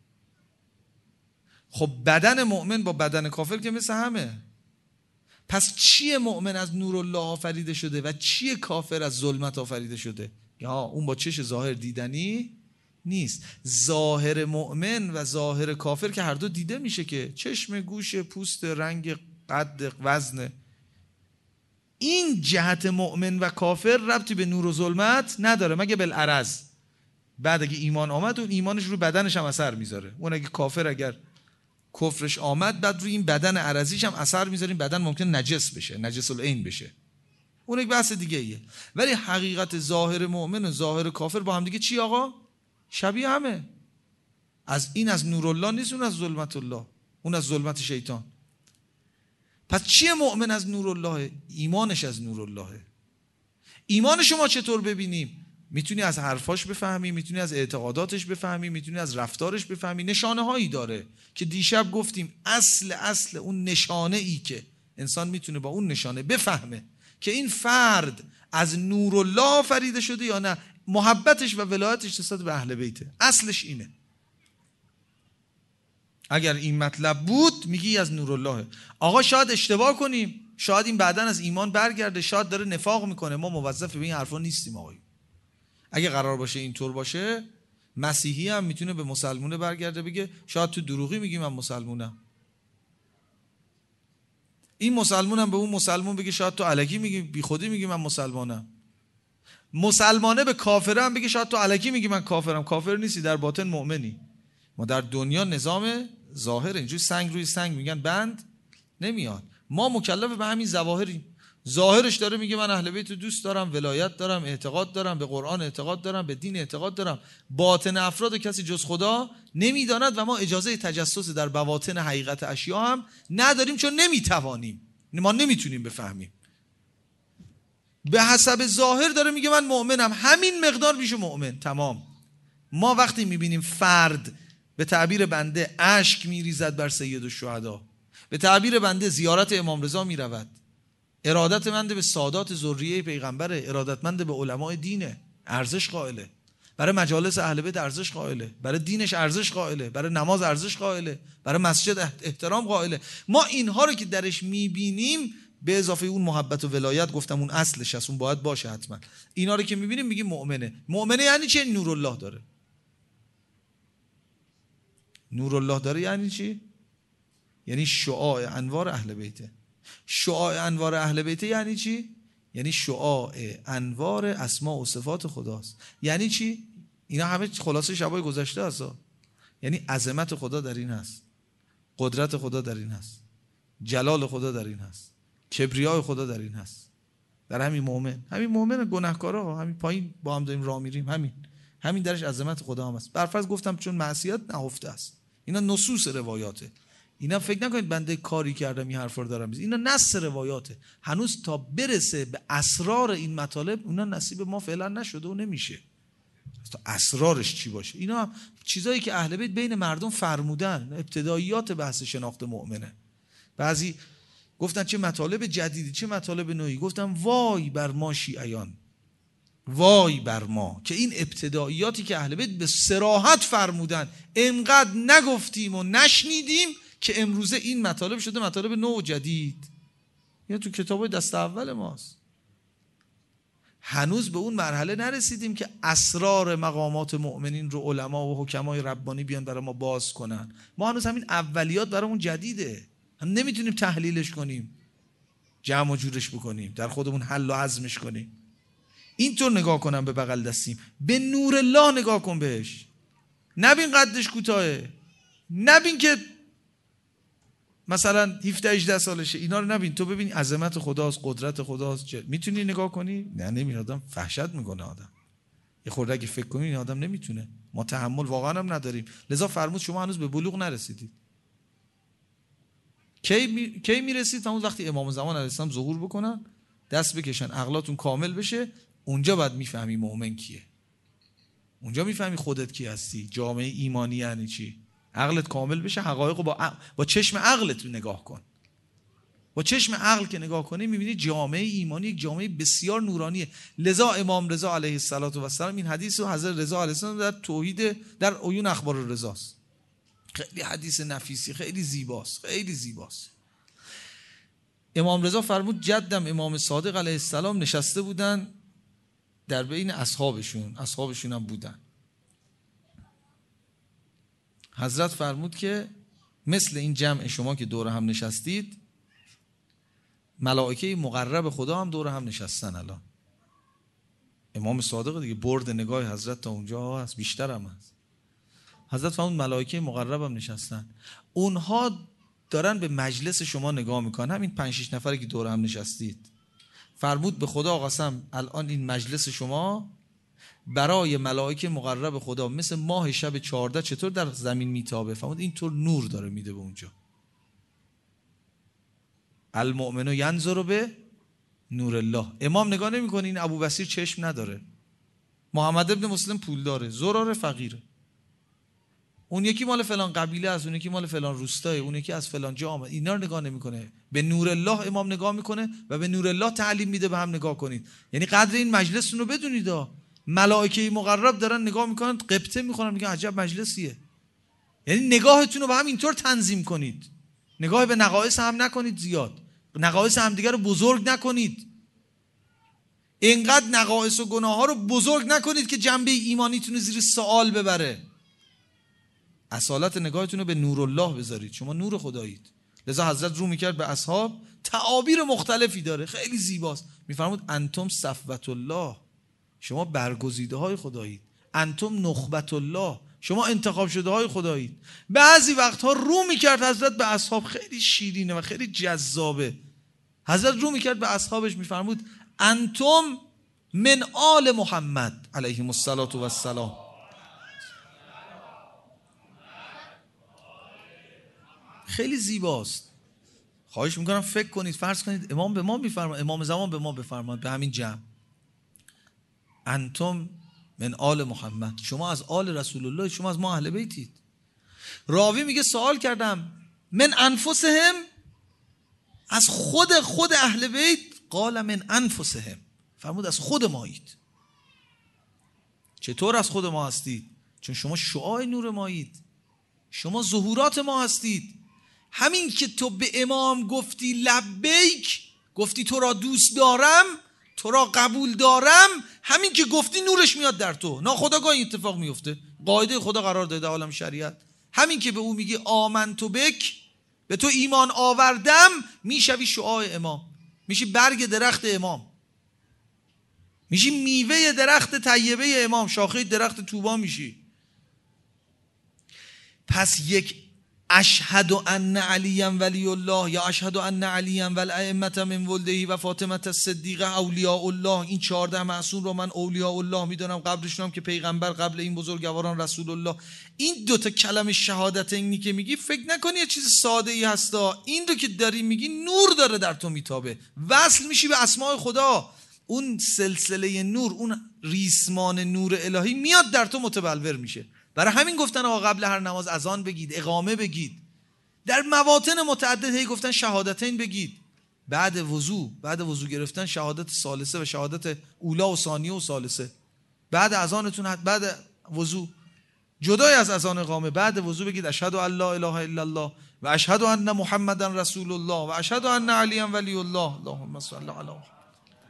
S1: خب بدن مؤمن با بدن کافر که مثل همه. پس چیه مؤمن از نور الله آفریده شده و چیه کافر از ظلمت آفریده شده؟ یا اون با چش ظاهر دیدنی نیست. ظاهر مؤمن و ظاهر کافر که هر دو دیده میشه، که چشم، گوش، پوست، رنگ، قد، وزن. این جهت مؤمن و کافر ربطی به نور و ظلمت نداره، مگه بالعرض. بعد اگه ایمان آمد، اون ایمانش رو بدنش هم اثر میذاره. اون اگه کافر اگر کفرش آمد، بعد روی این بدن عرضیش هم اثر میذاریم، بدن ممکن نجس بشه، نجس العین بشه، اون یک بحث دیگه ایه. ولی حقیقت ظاهر مؤمن و ظاهر کافر با هم دیگه چی آقا؟ شبیه همه. از این از نور الله نیست، اون از ظلمت الله، اون از ظلمت شیطان. پس چیه مؤمن از نور الله؟ ایمانش از نور الله. ایمان شما چطور ببینیم؟ میتونی از حرفاش بفهمی، میتونی از اعتقاداتش بفهمی، میتونی از رفتارش بفهمی. نشانه هایی داره که دیشب گفتیم اصل اصل اون نشانه ای که انسان میتونه با اون نشانه بفهمه که این فرد از نور الله آفریده شده یا نه، محبتش و ولایتش نسبت به اهل بیته. اصلش اینه. اگر این مطلب بود میگی از نور الله. آقا شاید اشتباه کنیم، شاید این بعدن از ایمان برگرده، شاید داره نفاق میکنه، ما موظف به این حرفا نیستیم آقای. اگه قرار باشه اینطور باشه، مسیحی هم میتونه به مسلمونه برگرده بگه شاید تو دروغی میگی من مسلمونم. این مسلمون هم به اون مسلمون بگه شاید تو الکی میگی، بی خودی میگی من مسلمانم. مسلمانه به کافره هم بگه شاید تو الکی میگی من کافرم. کافر نیستی، در باطن مؤمنی. ما در دنیا نظام ظاهر اینجوری سنگ روی سنگ میگن بند نمیاد. ما مکلف به همین ظواهریم. ظاهرش داره میگه من اهل بیت رو دوست دارم، ولایت دارم، اعتقاد دارم، به قرآن اعتقاد دارم، به دین اعتقاد دارم. باطن افراد کسی جز خدا نمیداند و ما اجازه تجسس در بواطن حقیقت اشیا هم نداریم، چون نمیتوانیم، ما نمیتونیم بفهمیم. به حسب ظاهر داره میگه من مؤمنم، همین مقدار میشه مؤمن. تمام. ما وقتی میبینیم فرد به تعبیر بنده اشک میریزد بر سید الشهدا، به تعبیر بنده زیارت امام رضا میرود، ارادتمند به سادات ذریه پیغمبره، ارادتمند به علماء دینه، ارزش قائله، برای مجالس اهل بیت ارزش قائله، برای دینش ارزش قائله، برای نماز ارزش قائله، برای مسجد احترام قائله. ما اینها رو که درش میبینیم، به اضافه اون محبت و ولایت، گفتم اون اصلش هست، اون باید باشه حتما. اینا رو که میبینیم میگیم مؤمنه. مؤمنه یعنی چه؟ نور الله داره. نور الله داره یعنی چی؟ یعنی شعاع انوار اهل بیته. شعاع انوار اهل بیته یعنی چی؟ یعنی شعاع انوار اسماء و صفات خداست. یعنی چی؟ اینا همه خلاصه شبای گذشته هست. یعنی عظمت خدا در این هست، قدرت خدا در این هست، جلال خدا در این هست، کبریای خدا در این هست. در همین مؤمن، همین مؤمن گناهکارا، همین پایین با هم داریم راه میریم، همین همین درش عظمت خدا هم هست. برفرض گفتم چون معصیت نهفته است. اینا نصوص روایاته. اینا فکر نکنید بنده کاری کردم این حرفا رو دارم میزنم. اینا نص روایاته. هنوز تا برسه به اسرار این مطالب اونا نصیب ما فعلا نشده و نمیشه. تا اسرارش چی باشه؟ اینا چیزایی که اهل بیت بین مردم فرمودن، ابتداییات بحث شناخت مؤمنه. بعضی گفتن چه مطالب جدیدی، چه مطالب نوعی. گفتم وای بر ما شیعیان، وای بر ما که این ابتداییاتی که اهل بیت به صراحت فرمودن انقدر نگفتیم و نشنیدیم که امروزه این مطالب شده مطالب نو و جدید. یا تو کتابای دست اول ماست. هنوز به اون مرحله نرسیدیم که اسرار مقامات مؤمنین رو علما و حکمای ربانی بیان برای ما باز کنن. ما هنوز همین اولیات برامون جدیده، هم نمیتونیم تحلیلش کنیم، جمع و جورش بکنیم، در خودمون حل و عزمش کنیم. اینطور نگاه کنم به بغل دستیم، به نور الله نگاه کن بهش. نبین قدش کوتاهه، نبین که مثلا هفده هجده سالشه، اینا رو نبین. تو ببین عظمت خداست، قدرت خداست. میتونی نگاه کنی؟ نه نمیتونی. آدم وحشت میکنه. آدم یه خورده اگه فکر کنی این آدم نمیتونه. ما تحمل واقعا هم نداریم. لذا فرمود شما هنوز به بلوغ نرسیدید. کی می... کی میرسید؟ همون وقتی امام زمان علیه السلام ظهور بکنن، دست بکشن، عقلاتون کامل بشه، اونجا بعد میفهمی مؤمن کیه. اونجا میفهمی خودت کی هستی. جامعه ایمانی یعنی چی؟ عقلت کامل بشه، حقایقو با عقل، با چشم عقلت نگاه کن. با چشم عقل که نگاه کنی میبینی جامعه ایمانی یک جامعه بسیار نورانیه. لذا امام رضا علیه السلام، این حدیث رو حضرت رضا علیه السلام در توحید، در عیون اخبار الرضاست. خیلی حدیث نفیسی، خیلی زیباست، خیلی زیباست. امام رضا فرمود جدم امام صادق علیه السلام نشسته بودن در بین اصحابشون، اصحابشون هم بودن. حضرت فرمود که مثل این جمع شما که دور هم نشستید، ملائکه مقرب خدا هم دور هم نشستن. الان امام صادق دیگه برد نگاه حضرت تا اونجا هست، بیشتر هم هست. حضرت فرمود ملائکه مقرب هم نشستن، اونها دارن به مجلس شما نگاه میکنن، همین پنج شش نفری که دور هم نشستید. فرمود به خدا قسم الان این مجلس شما برای ملائکه مقرب خدا مثل ماه شب چهارده چطور در زمین میتابه، فرمود اینطور نور داره میده به اونجا. المؤمن ینظر به نور الله. امام نگاه نمیکنه این ابوبصیر چشم نداره، محمد ابن مسلم پول داره، زرار فقیره، اون یکی مال فلان قبیله است، اون یکی مال فلان روستاه، اون یکی از فلان جا آمد. اینا رو نگاه نمیکنه، به نور الله امام نگاه میکنه و به نور الله تعلیم میده به هم نگاه کنید. یعنی قدر این مجلستون رو بدونید. ملائکه مقرب دارن نگاه میکنن، قبطه میخونن، میگن عجب مجلسیه. یعنی نگاهتون رو به هم اینطور تنظیم کنید، نگاه به نقایص هم نکنید زیاد، نقایص همدیگه رو بزرگ نکنید، اینقدر نقایص و گناه ها رو بزرگ نکنید که جنبه ایمانیتون رو زیر سوال ببره. اصالت نگاهتون رو به نور الله بذارید، شما نور خدایید. لذا حضرت رو میکرد به اصحاب، تعابیر مختلفی داره، خیلی زیباست. میفرمود انتم صفوت الله، شما برگزیده های خدایید. انتم نخبت الله، شما انتخاب شده های خدایید. بعضی وقتها رو میکرد حضرت به اصحاب، خیلی شیرینه و خیلی جذابه. حضرت رو میکرد به اصحابش میفرمود انتم من آل محمد علیهم الصلاة و السلام. خیلی زیباست. خواهش میکنم فکر کنید، فرض کنید امام به ما میفرماید، امام زمان به ما بفرماید، به همین جمع انتم من آل محمد، شما از آل رسول الله، شما از ما اهل بیتید. راوی میگه سوال کردم من انفسهم، از خود خود اهل بیت؟ قال من انفسهم، فرمود از خود مایید. چطور از خود ما هستید؟ چون شما شعاع نور مایید، شما ظهورات ما هستید. همین که تو به امام گفتی لبیک، گفتی تو را دوست دارم، تو را قبول دارم، همین که گفتی نورش میاد در تو، ناخودآگاه این اتفاق میفته. قاعده خدا قرار داده عالم شریعت، همین که به او میگی آمنت بک، به تو ایمان آوردم، میشوی شعاع امام، میشی برگ درخت امام، میشی میوه درخت طیبه امام، شاخه درخت طوبا میشی. پس یک اشهد ان علی ولی الله یا اشهد ان علی والائمه من ولده و فاطمه الصدیقه اولیاء الله، این چهارده معصوم رو من اولیاء الله میدونم، قبلشون هم که پیغمبر، قبل این بزرگواران رسول الله. این دوتا کلمه شهادتینی که میگی فکر نکنی یه چیز ساده ای هستا، این رو که داری میگی نور داره در تو میتابه، وصل میشی به اسماء خدا. اون سلسله نور، اون ریسمان نور الهی میاد در تو متبلور میشه. برای همین گفتن آقا قبل هر نماز اذان بگید، اقامه بگید، در مواطن متعدد هی گفتن شهادتین بگید، بعد وضو، بعد وضو گرفتن شهادت ثالثه و شهادت اولا و ثانیه و ثالثه، بعد اذانتون، بعد وضو جدای از اذان اقامه، بعد وضو بگید اشهد ان لا اله الا الله و اشهد ان محمدا رسول الله و اشهد ان علی ولی الله اللهم صل علی محمد.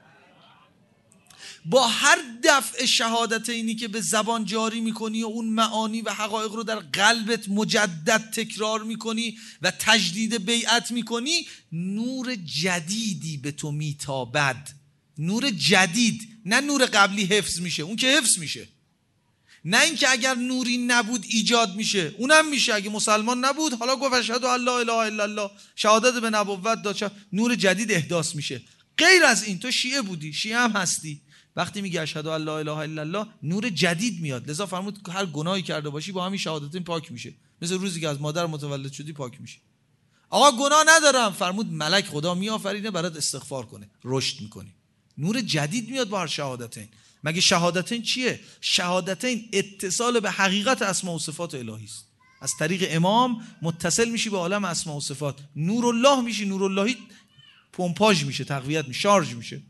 S1: با هر دفع شهادتینی که به زبان جاری میکنی و اون معانی و حقایق رو در قلبت مجدد تکرار میکنی و تجدید بیعت میکنی، نور جدیدی به تو میتابد. نور جدید، نه نور قبلی حفظ میشه، اون که حفظ میشه، نه اینکه اگر نوری نبود ایجاد میشه، اونم میشه. اگه مسلمان نبود حالا گفت اشهد ان لا اله الا الله، شهادت به نبوت داد، نور جدید احداث میشه. غیر از این تو شیعه بودی، شیعه هم هستی، وقتی میگه اشهد ان لا اله الا الله نور جدید میاد. لذا فرمود هر گناهی کرده باشی با همین شهادتین پاک میشه، مثل روزی که از مادر متولد شدی پاک میشه. آقا گناه ندارم، فرمود ملک خدا میآفرینه برات استغفار کنه، رشد میکنی، نور جدید میاد با هر شهادتین. مگه شهادتین چیه؟ شهادتین اتصال به حقیقت اسماء و صفات الهی است. از طریق امام متصل میشی به عالم اسماء و صفات، نور الله میشی، نور اللهی پمپاژ میشه، تقویت میشه، شارژ میشه.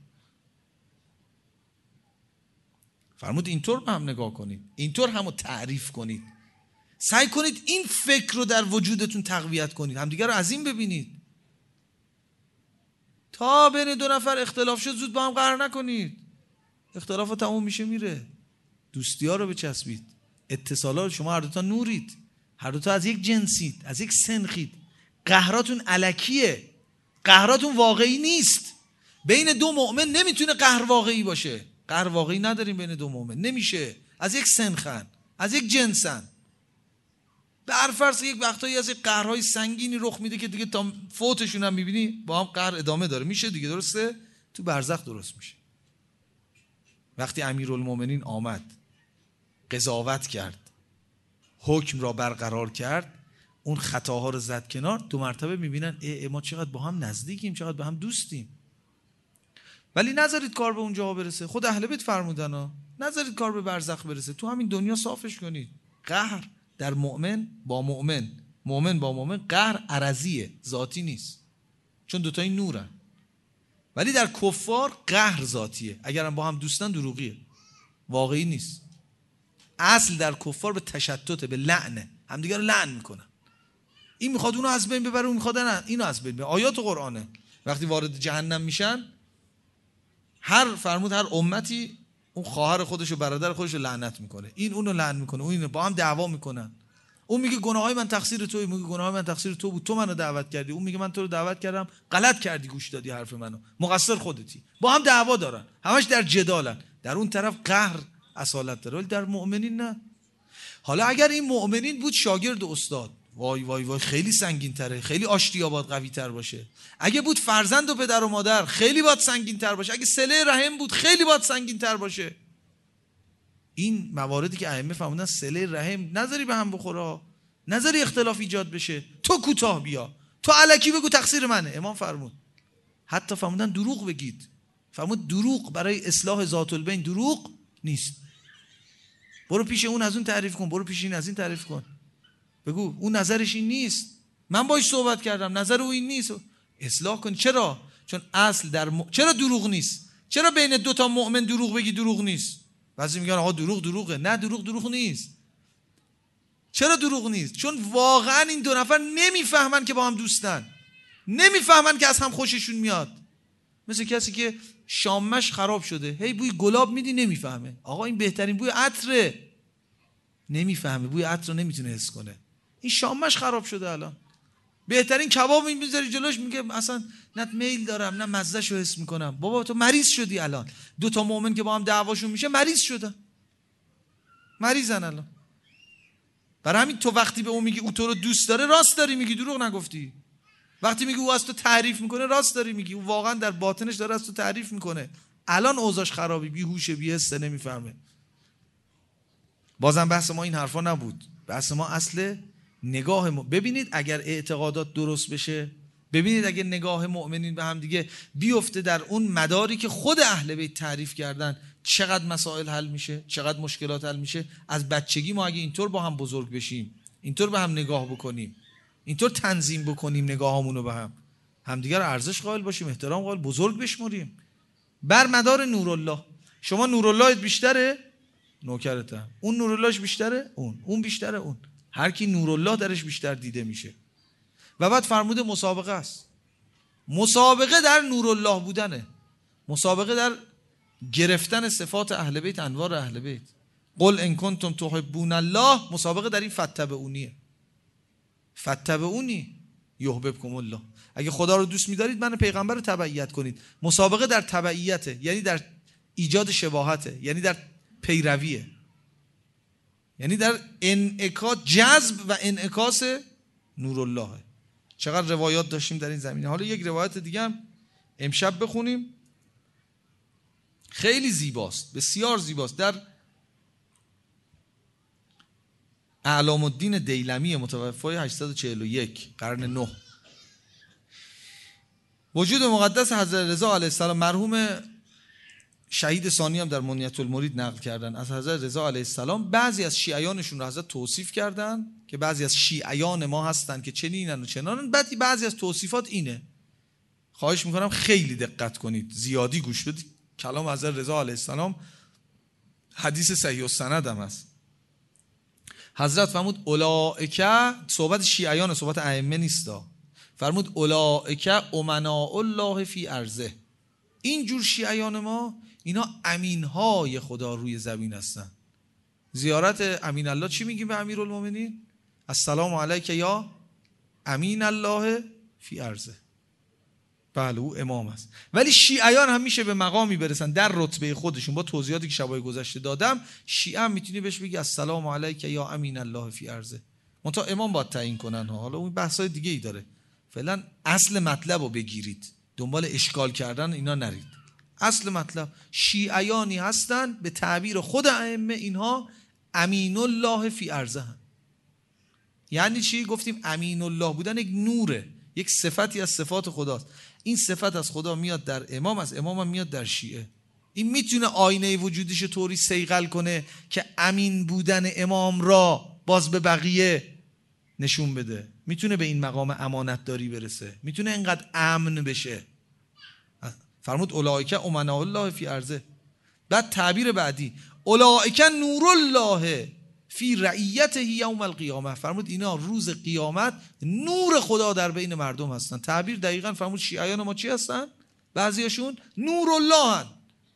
S1: فرمود اینطور به هم نگاه کنید، اینطور همو تعریف کنید، سعی کنید این فکر رو در وجودتون تقویت کنید، همدیگه رو عظیم ببینید. تا بین دو نفر اختلاف شد زود با هم قرار نکنید، اختلاف تموم میشه میره. دوستی ها رو بچسبید، اتصالات، شما هر دوتا نورید، هر دوتا از یک جنسید، از یک سنخید. قهراتون الکیه، قهراتون واقعی نیست. بین دو مؤمن نمیتونه قهر واقعی باشه، قهر واقعی نداریم بین دو مؤمن، نمیشه. از یک سنخن، از یک جنسن. به هر فرض یک وقتایی از قهرهای سنگینی رخ میده که دیگه تا فوتشون هم میبینی با هم قهر ادامه داره، میشه دیگه، درسته؟ تو برزخ درست میشه. وقتی امیرالمومنین آمد قضاوت کرد، حکم را برقرار کرد، اون خطاها رو زد کنار، دو مرتبه میبینن ای, ای ما چقدر با هم نزدیکیم، چقدر با هم دوستیم. ولی نذارید کار به اونجا برسه. خود اهل بیت فرمودن ها، نذارید کار به برزخ برسه، تو همین دنیا صافش کنید. قهر در مؤمن با مؤمن، مؤمن با مؤمن، قهر عرضیه، ذاتی نیست، چون دوتایی نورن. ولی در کفار قهر ذاتیه، اگرم با هم دوستن دروغیه، واقعی نیست. اصل در کفار به تشتته، به لعنه، همدیگه رو لعن میکنن. این میخواد اونو از بین ببره، اون میخواد نه اینو از بین ببره. آیات قرآنه. وقتی وارد جهنم میشن، هر فرمود هر امتی اون خواهر خودش و برادر خودش رو لعنت میکنه، این اونو لعن میکنه، اون اینو، با هم دعوا میکنن. اون میگه گناههای من تقصیر توئه، میگه گناههای من تقصیر تو بود، تو منو دعوت کردی. اون میگه من تو رو دعوت کردم، غلط کردی، گوش دادی حرف منو، مقصر خودتی. با هم دعوا دارن، همش در جدالن. در اون طرف قهر اصالت داره، ولی در مؤمنین نه. حالا اگر این مؤمنین بود شاگرد استاد، وای وای وای خیلی سنگین تره، خیلی آشتیا باید قوی تر باشه. اگه بود فرزند و پدر و مادر، خیلی باید سنگین تر باشه. اگه صله رحم بود، خیلی باید سنگین تر باشه. این مواردی که ائمه فهمیدن صله رحم نذاری به هم بخوره، نذاری اختلاف ایجاد بشه، تو کوتاه بیا، تو الکی بگو تقصیر منه. امام فرمود حتی فهمیدن دروغ بگید، فرمود دروغ برای اصلاح ذات البین دروغ نیست. برو پیش اون از اون تعریف کن، برو پیش این از این تعریف کن، بگو اون نظرش این نیست، من باش صحبت کردم، نظر او این نیست، اصلاح کن. چرا؟ چون اصل در م... چرا دروغ نیست؟ چرا بین دو تا مؤمن دروغ بگی دروغ نیست؟ بعضی میگن آقا دروغ دروغه. نه، دروغ دروغ نیست. چرا دروغ نیست؟ چون واقعا این دو نفر نمیفهمن که با هم دوستن، نمیفهمن که از هم خوششون میاد. مثل کسی که شامش خراب شده، هی بوی گلاب میدی نمیفهمه، آقا این بهترین بوی عطره، نمیفهمه، بوی عطر رو نمیتونه حس کنه. این شامش خراب شده، الان بهترین کباب میذاری جلوش، میگه اصلا نه میل دارم نه مزهشو حس میکنم. بابا تو مریض شدی. الان دو تا مؤمن که با هم دعواشون میشه مریض شدن، مریضن الان. برای همین تو وقتی به اون میگی او تو رو دوست داره، راست داری میگی، دروغ نگفتی. وقتی میگی او از تو تعریف میکنه، راست داری میگی، او واقعا در باطنش داره از تو تعریف میکنه. الان اوضاعش خرابی، بیهوشه، بی‌حسه، نمیفهمه. بازم بحث ما این حرفا نبود، بحث ما اصل نگاه ما. ببینید اگر اعتقادات درست بشه، ببینید اگر نگاه مؤمنین به هم دیگه بیفته در اون مداری که خود اهل بیت تعریف کردن، چقدر مسائل حل میشه، چقدر مشکلات حل میشه. از بچگی ما اگه اینطور با هم بزرگ بشیم، اینطور به هم نگاه بکنیم، اینطور تنظیم بکنیم نگاهامونو به هم، همدیگه رو ارزش قائل باشیم، احترام قائل، بزرگ بشمریم بر مدار نورالله. شما نوراللهت بیشتره، نوکرتم. اون نوراللهش بیشتره، اون اون بیشتره، اون هر کی نورالله درش بیشتر دیده میشه. و بعد فرموده مسابقه است. مسابقه در نورالله بودنه، مسابقه در گرفتن صفات اهل بیت، انوار اهل بیت. قل ان کنتم تحبون الله، مسابقه در این فتبعونیه. فتبعونی یحببکم الله. اگه خدا رو دوست می‌دارید، من پیغمبر رو تبعیت کنید. مسابقه در تبعیته، یعنی در ایجاد شباهته، یعنی در پیرویه، یعنی در انعکاس، جذب و انعکاس نورالله. چقدر روایات داشتیم در این زمینه. حالا یک روایت دیگه هم امشب بخونیم، خیلی زیباست، بسیار زیباست. در اعلام الدین دیلمی متوفای هشتصد و چهل و یک قرن نه، وجود مقدس حضرت رضا علیه السلام، مرحوم شهید ثانی هم در منیت المرید نقل کردن از حضرت رضا علیه السلام. بعضی از شیعیانشون رو حضرت توصیف کردن که بعضی از شیعیان ما هستن که چنینن و چنانن. بعد بعضی از توصیفات اینه، خواهش میکنم خیلی دقت کنید، زیادی گوش بدید. کلام حضرت رضا علیه السلام حدیث صحیح السند هم هست. حضرت فرمود اولئک، صحبت شیعیان، صحبت ائمه نیستا، فرمود اولئک امناء الله فی ارضه. این جور شیعیان ما، اینا امینهای خدا روی زمین هستن. زیارت امین الله چی میگیم به امیرالمومنین؟ السلام علیک یا امین الله فی ارضه. بله او امام است. ولی شیعیان هم میشه به مقامی برسن در رتبه خودشون، با توضیحاتی که شبای گذشته دادم، شیعه هم میتونی بهش بگی السلام علیک یا امین الله فی ارضه. منتها امام باید تعیین کنن ها. حالا اون بحثای دیگه ای داره. فعلا اصل مطلب رو بگیرید، دنبال اشکال کردن اینا نرید. اصل مطلب شیعیانی هستن به تعبیر خود ائمه اینها امین الله فی ارضه. یعنی چی؟ گفتیم امین الله بودن یک نوره، یک صفتی از صفات خداست. این صفت از خدا میاد در امام، از امام هم میاد در شیعه. این میتونه آینه وجودش طوری صیقل کنه که امین بودن امام را باز به بقیه نشون بده، میتونه به این مقام امانت داری برسه، میتونه اینقدر امن بشه. فرمود اولئک امناء الله فی ارضه. بعد تعبیر بعدی اولئک نور الله فی رعیته یوم القیامه. فرمود اینا روز قیامت نور خدا در بین مردم هستن. تعبیر دقیقاً فرمود شیعیان ما چی هستن؟ بعضیاشون نور الله هن.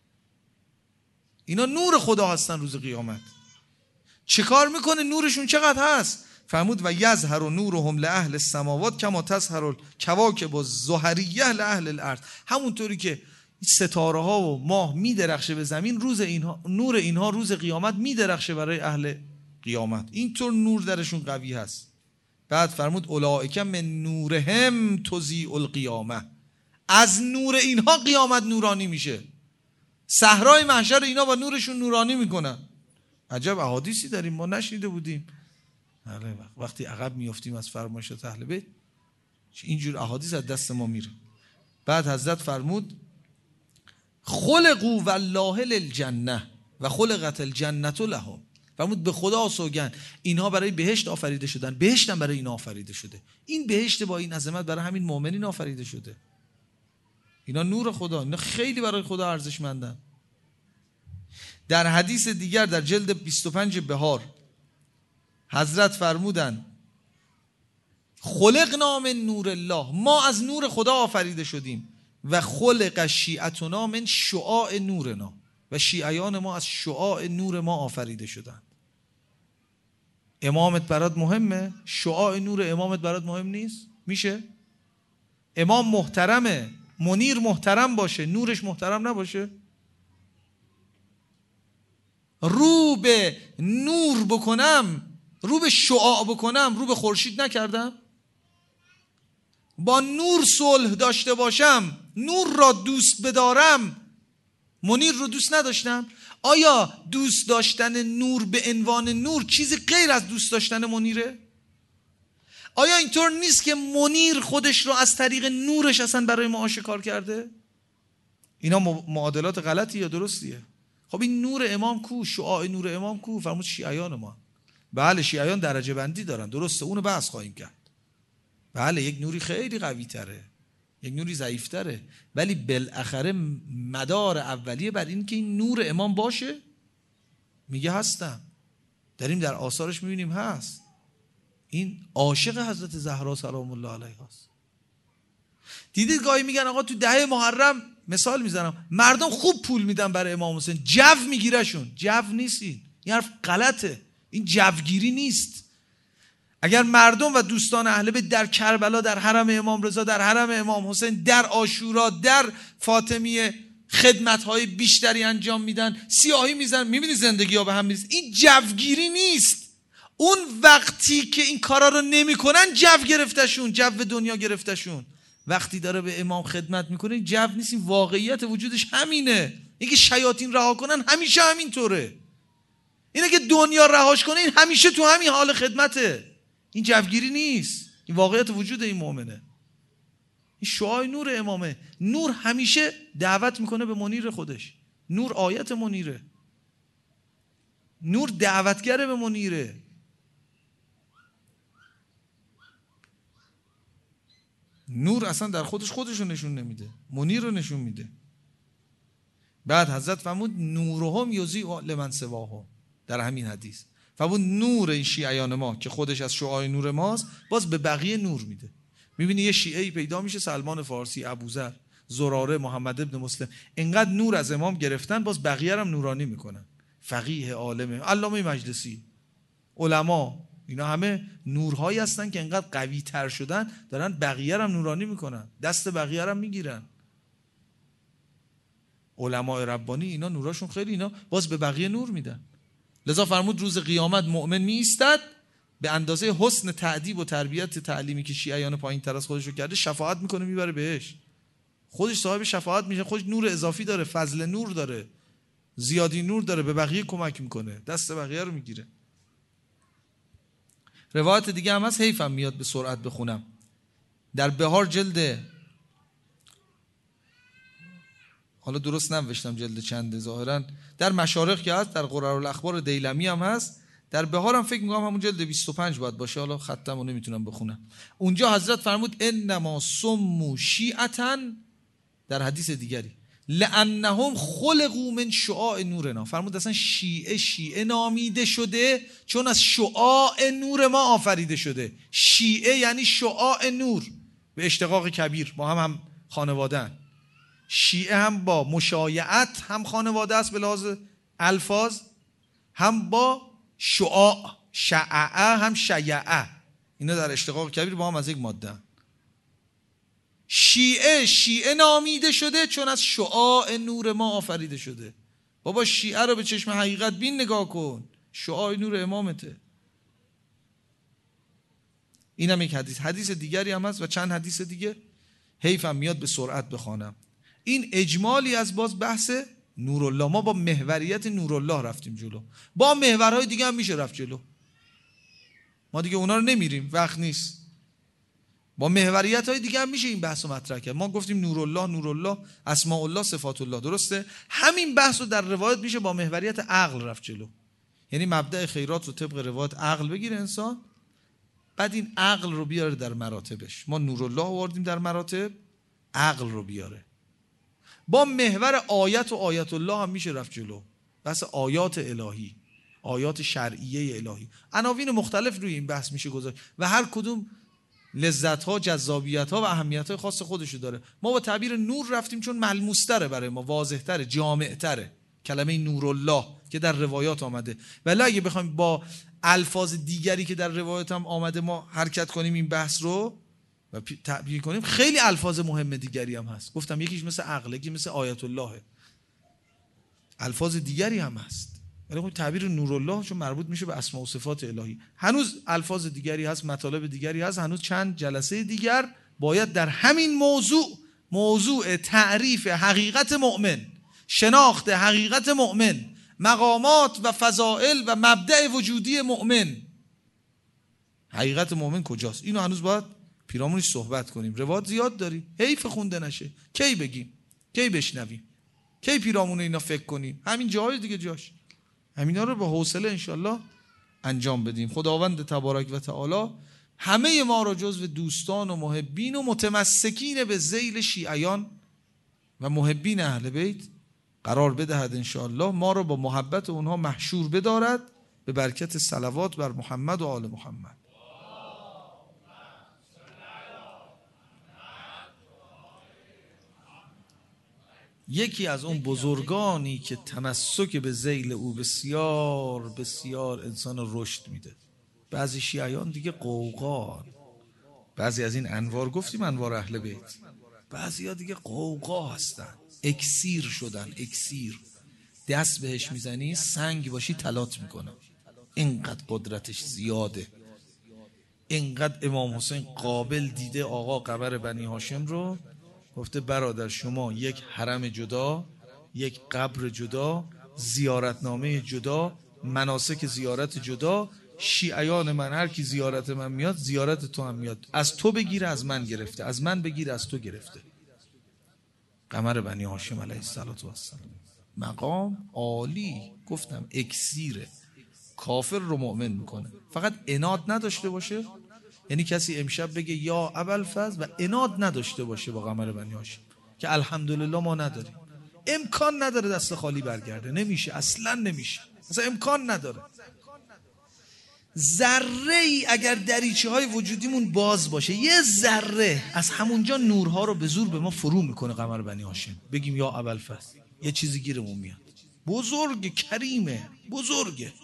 S1: اینا نور خدا هستن روز قیامت. چه کار میکنه؟ نورشون چقدر هست؟ فرمود و یظهر نورهم لاهل السماوات کما تظهر الکواکب الزهریه لاهل الارض. همونطوری که ستاره ها و ماه میدرخشه به زمین، روز اینها نور اینها روز قیامت میدرخشه برای اهل قیامت. اینطور نور درشون قوی هست. بعد فرمود اولئک من نورهم تضیء القیامه. از نور اینها قیامت نورانی میشه. صحرای محشر اینا با نورشون نورانی میکنن. عجب احادیثی داریم ما نشنیده بودیم. وقتی عقب میافتیم از فرمایشات اهل بیت اینجور احادیث از دست ما میره. بعد حضرت فرمود خلقوا والله للجنه و خلقت الجنه لهم. فرمود به خدا سوگند اینها برای بهشت آفریده شدن، بهشت هم برای اینا آفریده شده. این بهشت با این عظمت برای همین مؤمنین آفریده شده. اینا نور خدا، اینا خیلی برای خدا ارزشمندن. در حدیث دیگر در جلد بیست و پنج بهار حضرت فرمودن خلقنا من نور الله، ما از نور خدا آفریده شدیم و خلق شیعتنا من شعاع نورنا، و شیعیان ما از شعاع نور ما آفریده شدند. امامت برات مهمه؟ شعاع نور امامت برات مهم نیست؟ میشه؟ امام محترمه، منیر محترم باشه، نورش محترم نباشه؟ رو به نور بکنم، رو به شعاع بکنم، رو به خورشید نکردم؟ با نور صلح داشته باشم، نور را دوست بدارم، منیر رو دوست نداشتم؟ آیا دوست داشتن نور به عنوان نور چیزی غیر از دوست داشتن منیره؟ آیا اینطور نیست که منیر خودش رو از طریق نورش اصلا برای ما آشکار کرده؟ اینا معادلات غلطی یا درستیه؟ خب این نور امام کو؟ شعاع نور امام کو؟ فرمود شیعیان ما. بله شیعیان درجه بندی دارن، درسته، اونو بحث خواهیم کرد. بله یک نوری خیلی قوی تره، یک نوری ضعیف تره، ولی بالاخره مدار اولیه بر این که این نور امام باشه. میگه هستم، داریم در آثارش میبینیم هست. این عاشق حضرت زهرا سلام الله علیها است. دیدید گاهی میگن آقا تو دهه محرم، مثال میزنم، مردم خوب پول میدن برای امام حسین، جو میگیرشون. جو نیست، این این حرف غلطه، این جوگیری نیست. اگر مردم و دوستان اهل بیت در کربلا، در حرم امام رضا، در حرم امام حسین، در عاشورا، در فاطمیه خدمت‌های بیشتری انجام میدن، سیاهی میزنن، میبینی زندگی ها به هم میریزه، این جوگیری نیست. اون وقتی که این کارا رو نمیکنن جو گرفتشون، جو دنیا گرفتشون. وقتی داره به امام خدمت میکنه جو نیست، این واقعیت وجودش همینه. اینکه شیاطین رها کنن همیشه همینطوره. اینه که دنیا رهاش کنه، این همیشه تو همین حال خدمته. این جوگیری نیست، این واقعیت وجود این مؤمنه. این شعاع نور امامه. نور همیشه دعوت میکنه به منیر خودش. نور آیت منیره، نور دعوتگره به منیره. نور اصلا در خودش خودش رو نشون نمیده، منیر رو نشون میده. بعد حضرت فرمود نورهم یضیء لمن سواهم. در همین حدیث فرمود نور این شیعیان ما که خودش از شعاع نور ماست باز به بقیه نور میده. میبینی یه شیعه‌ای پیدا میشه، سلمان فارسی، ابوذر، زراره، محمد ابن مسلم، اینقدر نور از امام گرفتن باز بقیه هم نورانی میکنن. فقیه، عالم، علامه مجلسی، علما، اینا همه نورهایی هستن که اینقدر قوی تر شدن دارن بقیه هم نورانی میکنن، دست بقیه هم میگیرن. علماء ربانی اینا نوراشون خیلی، اینا باز به بقیه نور میدن. لذا فرمود روز قیامت مؤمن می ایستد به اندازه حسن تأدیب و تربیت تعلیمی که شیعیان پایین تر از خودش رو کرده شفاعت میکنه میبره بهش، خودش صاحب شفاعت میشه، خودش نور اضافی داره، فضل نور داره، زیادی نور داره، به بقیه کمک میکنه، دست بقیه رو میگیره. روایت دیگه هم هست، حیفم میاد به سرعت بخونم. در بهار جلد، حالا درست ننوشتم جلد چنده، ظاهرا در مشارق که هست، در قررالاخبار دیلمی هم هست، در بهار هم فکر میکنم همون جلد بیست و پنج باید باشه، حالا خطم رو نمیتونم بخونم. اونجا حضرت فرمود انما سموا شیعة، در حدیث دیگری لانهم خلقوا من شعاع نورنا، فرمود اصلا شیعه شیعه نامیده شده چون از شعاع نور ما آفریده شده. شیعه یعنی شعاع نور، به اشتقاق کبیر، با هم هم خانواده‌ان. شیعه هم با مشایعت هم خانواده است به لحاظ الفاظ، هم با شعاع، شععه هم شیعه، اینا در اشتقاق کبیر با هم از یک ماده. شیعه شیعه نامیده شده چون از شعاع نور ما آفریده شده. بابا شیعه رو به چشم حقیقت بین نگاه کن، شعاع نور امامته. اینم یک حدیث. حدیث دیگری هم هست و چند حدیث دیگه، حیفم میاد به سرعت بخوانم. این اجمالی از باز بحث نورالله. ما با محوریت نورالله رفتیم جلو، با محورهای دیگه هم میشه رفت جلو، ما دیگه اونا رو نمیریم، وقت نیست. با محوریت های دیگه هم میشه این بحث رو مطرح کرد. ما گفتیم نورالله، نورالله، اسماء الله، صفات الله، درسته؟ همین بحث رو در روایت میشه با محوریت عقل رفت جلو. یعنی مبدأ خیرات رو طبق روایت عقل بگیره انسان، بعد این عقل رو بیاره در مراتبش. ما نورالله آوردیم در مراتب، عقل رو بیاره. با محور آیت و آیت الله هم میشه رفت جلو، بحث آیات الهی، آیات شرعیه الهی، عناوین مختلف روی این بحث میشه گذاشت و هر کدوم لذت‌ها، جذابیت‌ها و اهمیت‌های خاص خودشو داره. ما با تعبیر نور رفتیم چون ملموس‌تره برای ما، واضح‌تره، جامع‌تره، کلمه نورالله که در روایات آمده. ولی اگه بخوایم با الفاظ دیگری که در روایات هم آمده ما حرکت کنیم این بحث رو و تعبیر کنیم، خیلی الفاظ مهم دیگری هم هست. گفتم یکیش مثل عقل، یکی مثل آیت الله، الفاظ دیگری هم هست. ولی خب تعبیر نورالله چون مربوط میشه به اسماء و صفات الهی، هنوز الفاظ دیگری هست، مطالب دیگری هست، هنوز چند جلسه دیگر باید در همین موضوع، موضوع تعریف حقیقت مؤمن، شناخت حقیقت مؤمن، مقامات و فضائل و مبدأ وجودی مؤمن، حقیقت مؤمن کجاست، اینو هنوز باید پیرامونش صحبت کنیم. روایت زیاد داریم، حیف خونده نشه. کی بگیم؟ کی بشنویم؟ کی پیرامون اینا فکر کنیم؟ همین جاهای دیگه جاش. همینا رو با حوصله انشالله انجام بدیم. خداوند تبارک و تعالی همه ما را جزو دوستان و محبین و متمسکین به ذیل شیعیان و محبین اهل بیت قرار بدهد انشالله. ما را با محبت اونها محشور بدارد به برکت صلوات بر محمد و آل محمد. یکی از اون بزرگانی که تمسک به ذیل او بسیار بسیار انسان رشد میده. بعضی شیعیان دیگه قوقا، بعضی از این انوار گفتیم انوار اهل بیت، بعضی ها دیگه قوقا هستن، اکسیر شدن، اکسیر، دست بهش میزنی سنگ باشی تلات میکنه، اینقدر قدرتش زیاده. اینقدر امام حسین قابل دیده آقا قمر بنی هاشم رو، گفته برادر شما یک حرم جدا، یک قبر جدا، زیارتنامه جدا، مناسک زیارت جدا، شیعیان من هر کی زیارت من میاد زیارت تو هم میاد، از تو بگیره از من گرفته، از من بگیره از تو گرفته. قمر بنی هاشم علیه السلام مقام عالی، گفتم اکسیره، کافر رو مؤمن میکنه. فقط عناد نداشته باشه، یعنی کسی امشب بگه یا ابوالفضل و عناد نداشته باشه با قمر بنی هاشم، که الحمدلله ما نداریم، امکان نداره دست خالی برگرده، نمیشه، اصلا نمیشه، اصلا امکان نداره. ذره ای اگر دریچه های وجودیمون باز باشه، یه ذره، از همونجا نورها رو به زور به ما فرو میکنه قمر بنی هاشم، بگیم یا ابوالفضل یه چیزی گیرمون میاد. بزرگ، کریمه، بزرگه.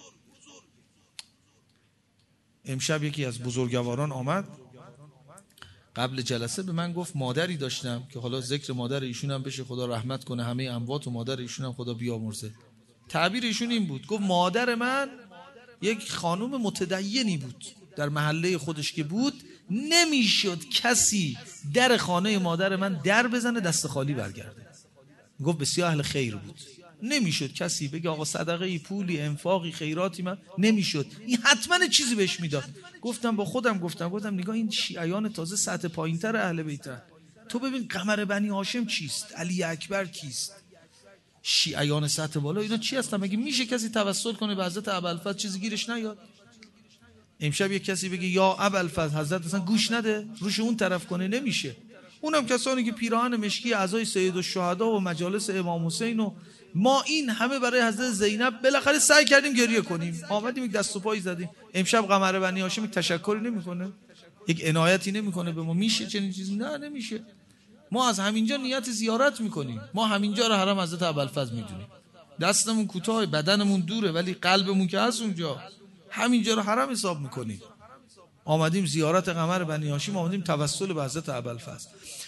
S1: امشب یکی از بزرگواران آمد قبل جلسه به من گفت مادری داشتم که حالا ذکر مادر ایشون هم بشه، خدا رحمت کنه همه اموات و مادر ایشون هم خدا بیامرزه. تعبیر ایشون این بود، گفت مادر من یک خانم متدینی بود، در محله خودش که بود نمیشد کسی در خانه مادر من در بزنه دست خالی برگرده. گفت بسیار اهل خیر بود. نمیشد کسی بگه آقا صدقه پولی انفاقی خیراتی من نمیشد، این حتما چیزی بهش میداد. گفتم با خودم گفتم گفتم نگاه این شیعیان تازه سطح پایینتر اهل بیتن. تو ببین قمر بنی هاشم چیست، علی اکبر کیست، شیعیان سطح بالا اینا چی هستن؟ مگه میشه کسی توسل کنه به حضرت ابوالفضل چیزی گیرش نیاد؟ امشب یک کسی بگه یا ابوالفضل، حضرت اصلا گوش نده روش اون طرف کنه، نمیشه. اونم کسانی که پیراهن مشکی اعضای سید الشهدا و مجالس امام حسین و ما این همه برای حضرت زینب بالاخره سعی کردیم گریه کنیم، آمدیم یک دست و پایی زدیم. امشب قمر بنی هاشم یک تشکری نمیکنه، یک عنایتی نمیکنه به ما؟ میشه چنین چیزی؟ نه نمیشه. ما از همینجا نیت زیارت میکنیم، ما همینجا رو حرم حضرت ابوالفضل میدونیم، دستمون کوتاه بدنمون دوره ولی قلبمون که هست اونجا، همینجا رو حرم حساب میکنیم. آمدیم زیارت قمر بنی هاشم، آمدیم توسل به حضرت ابوالفضل.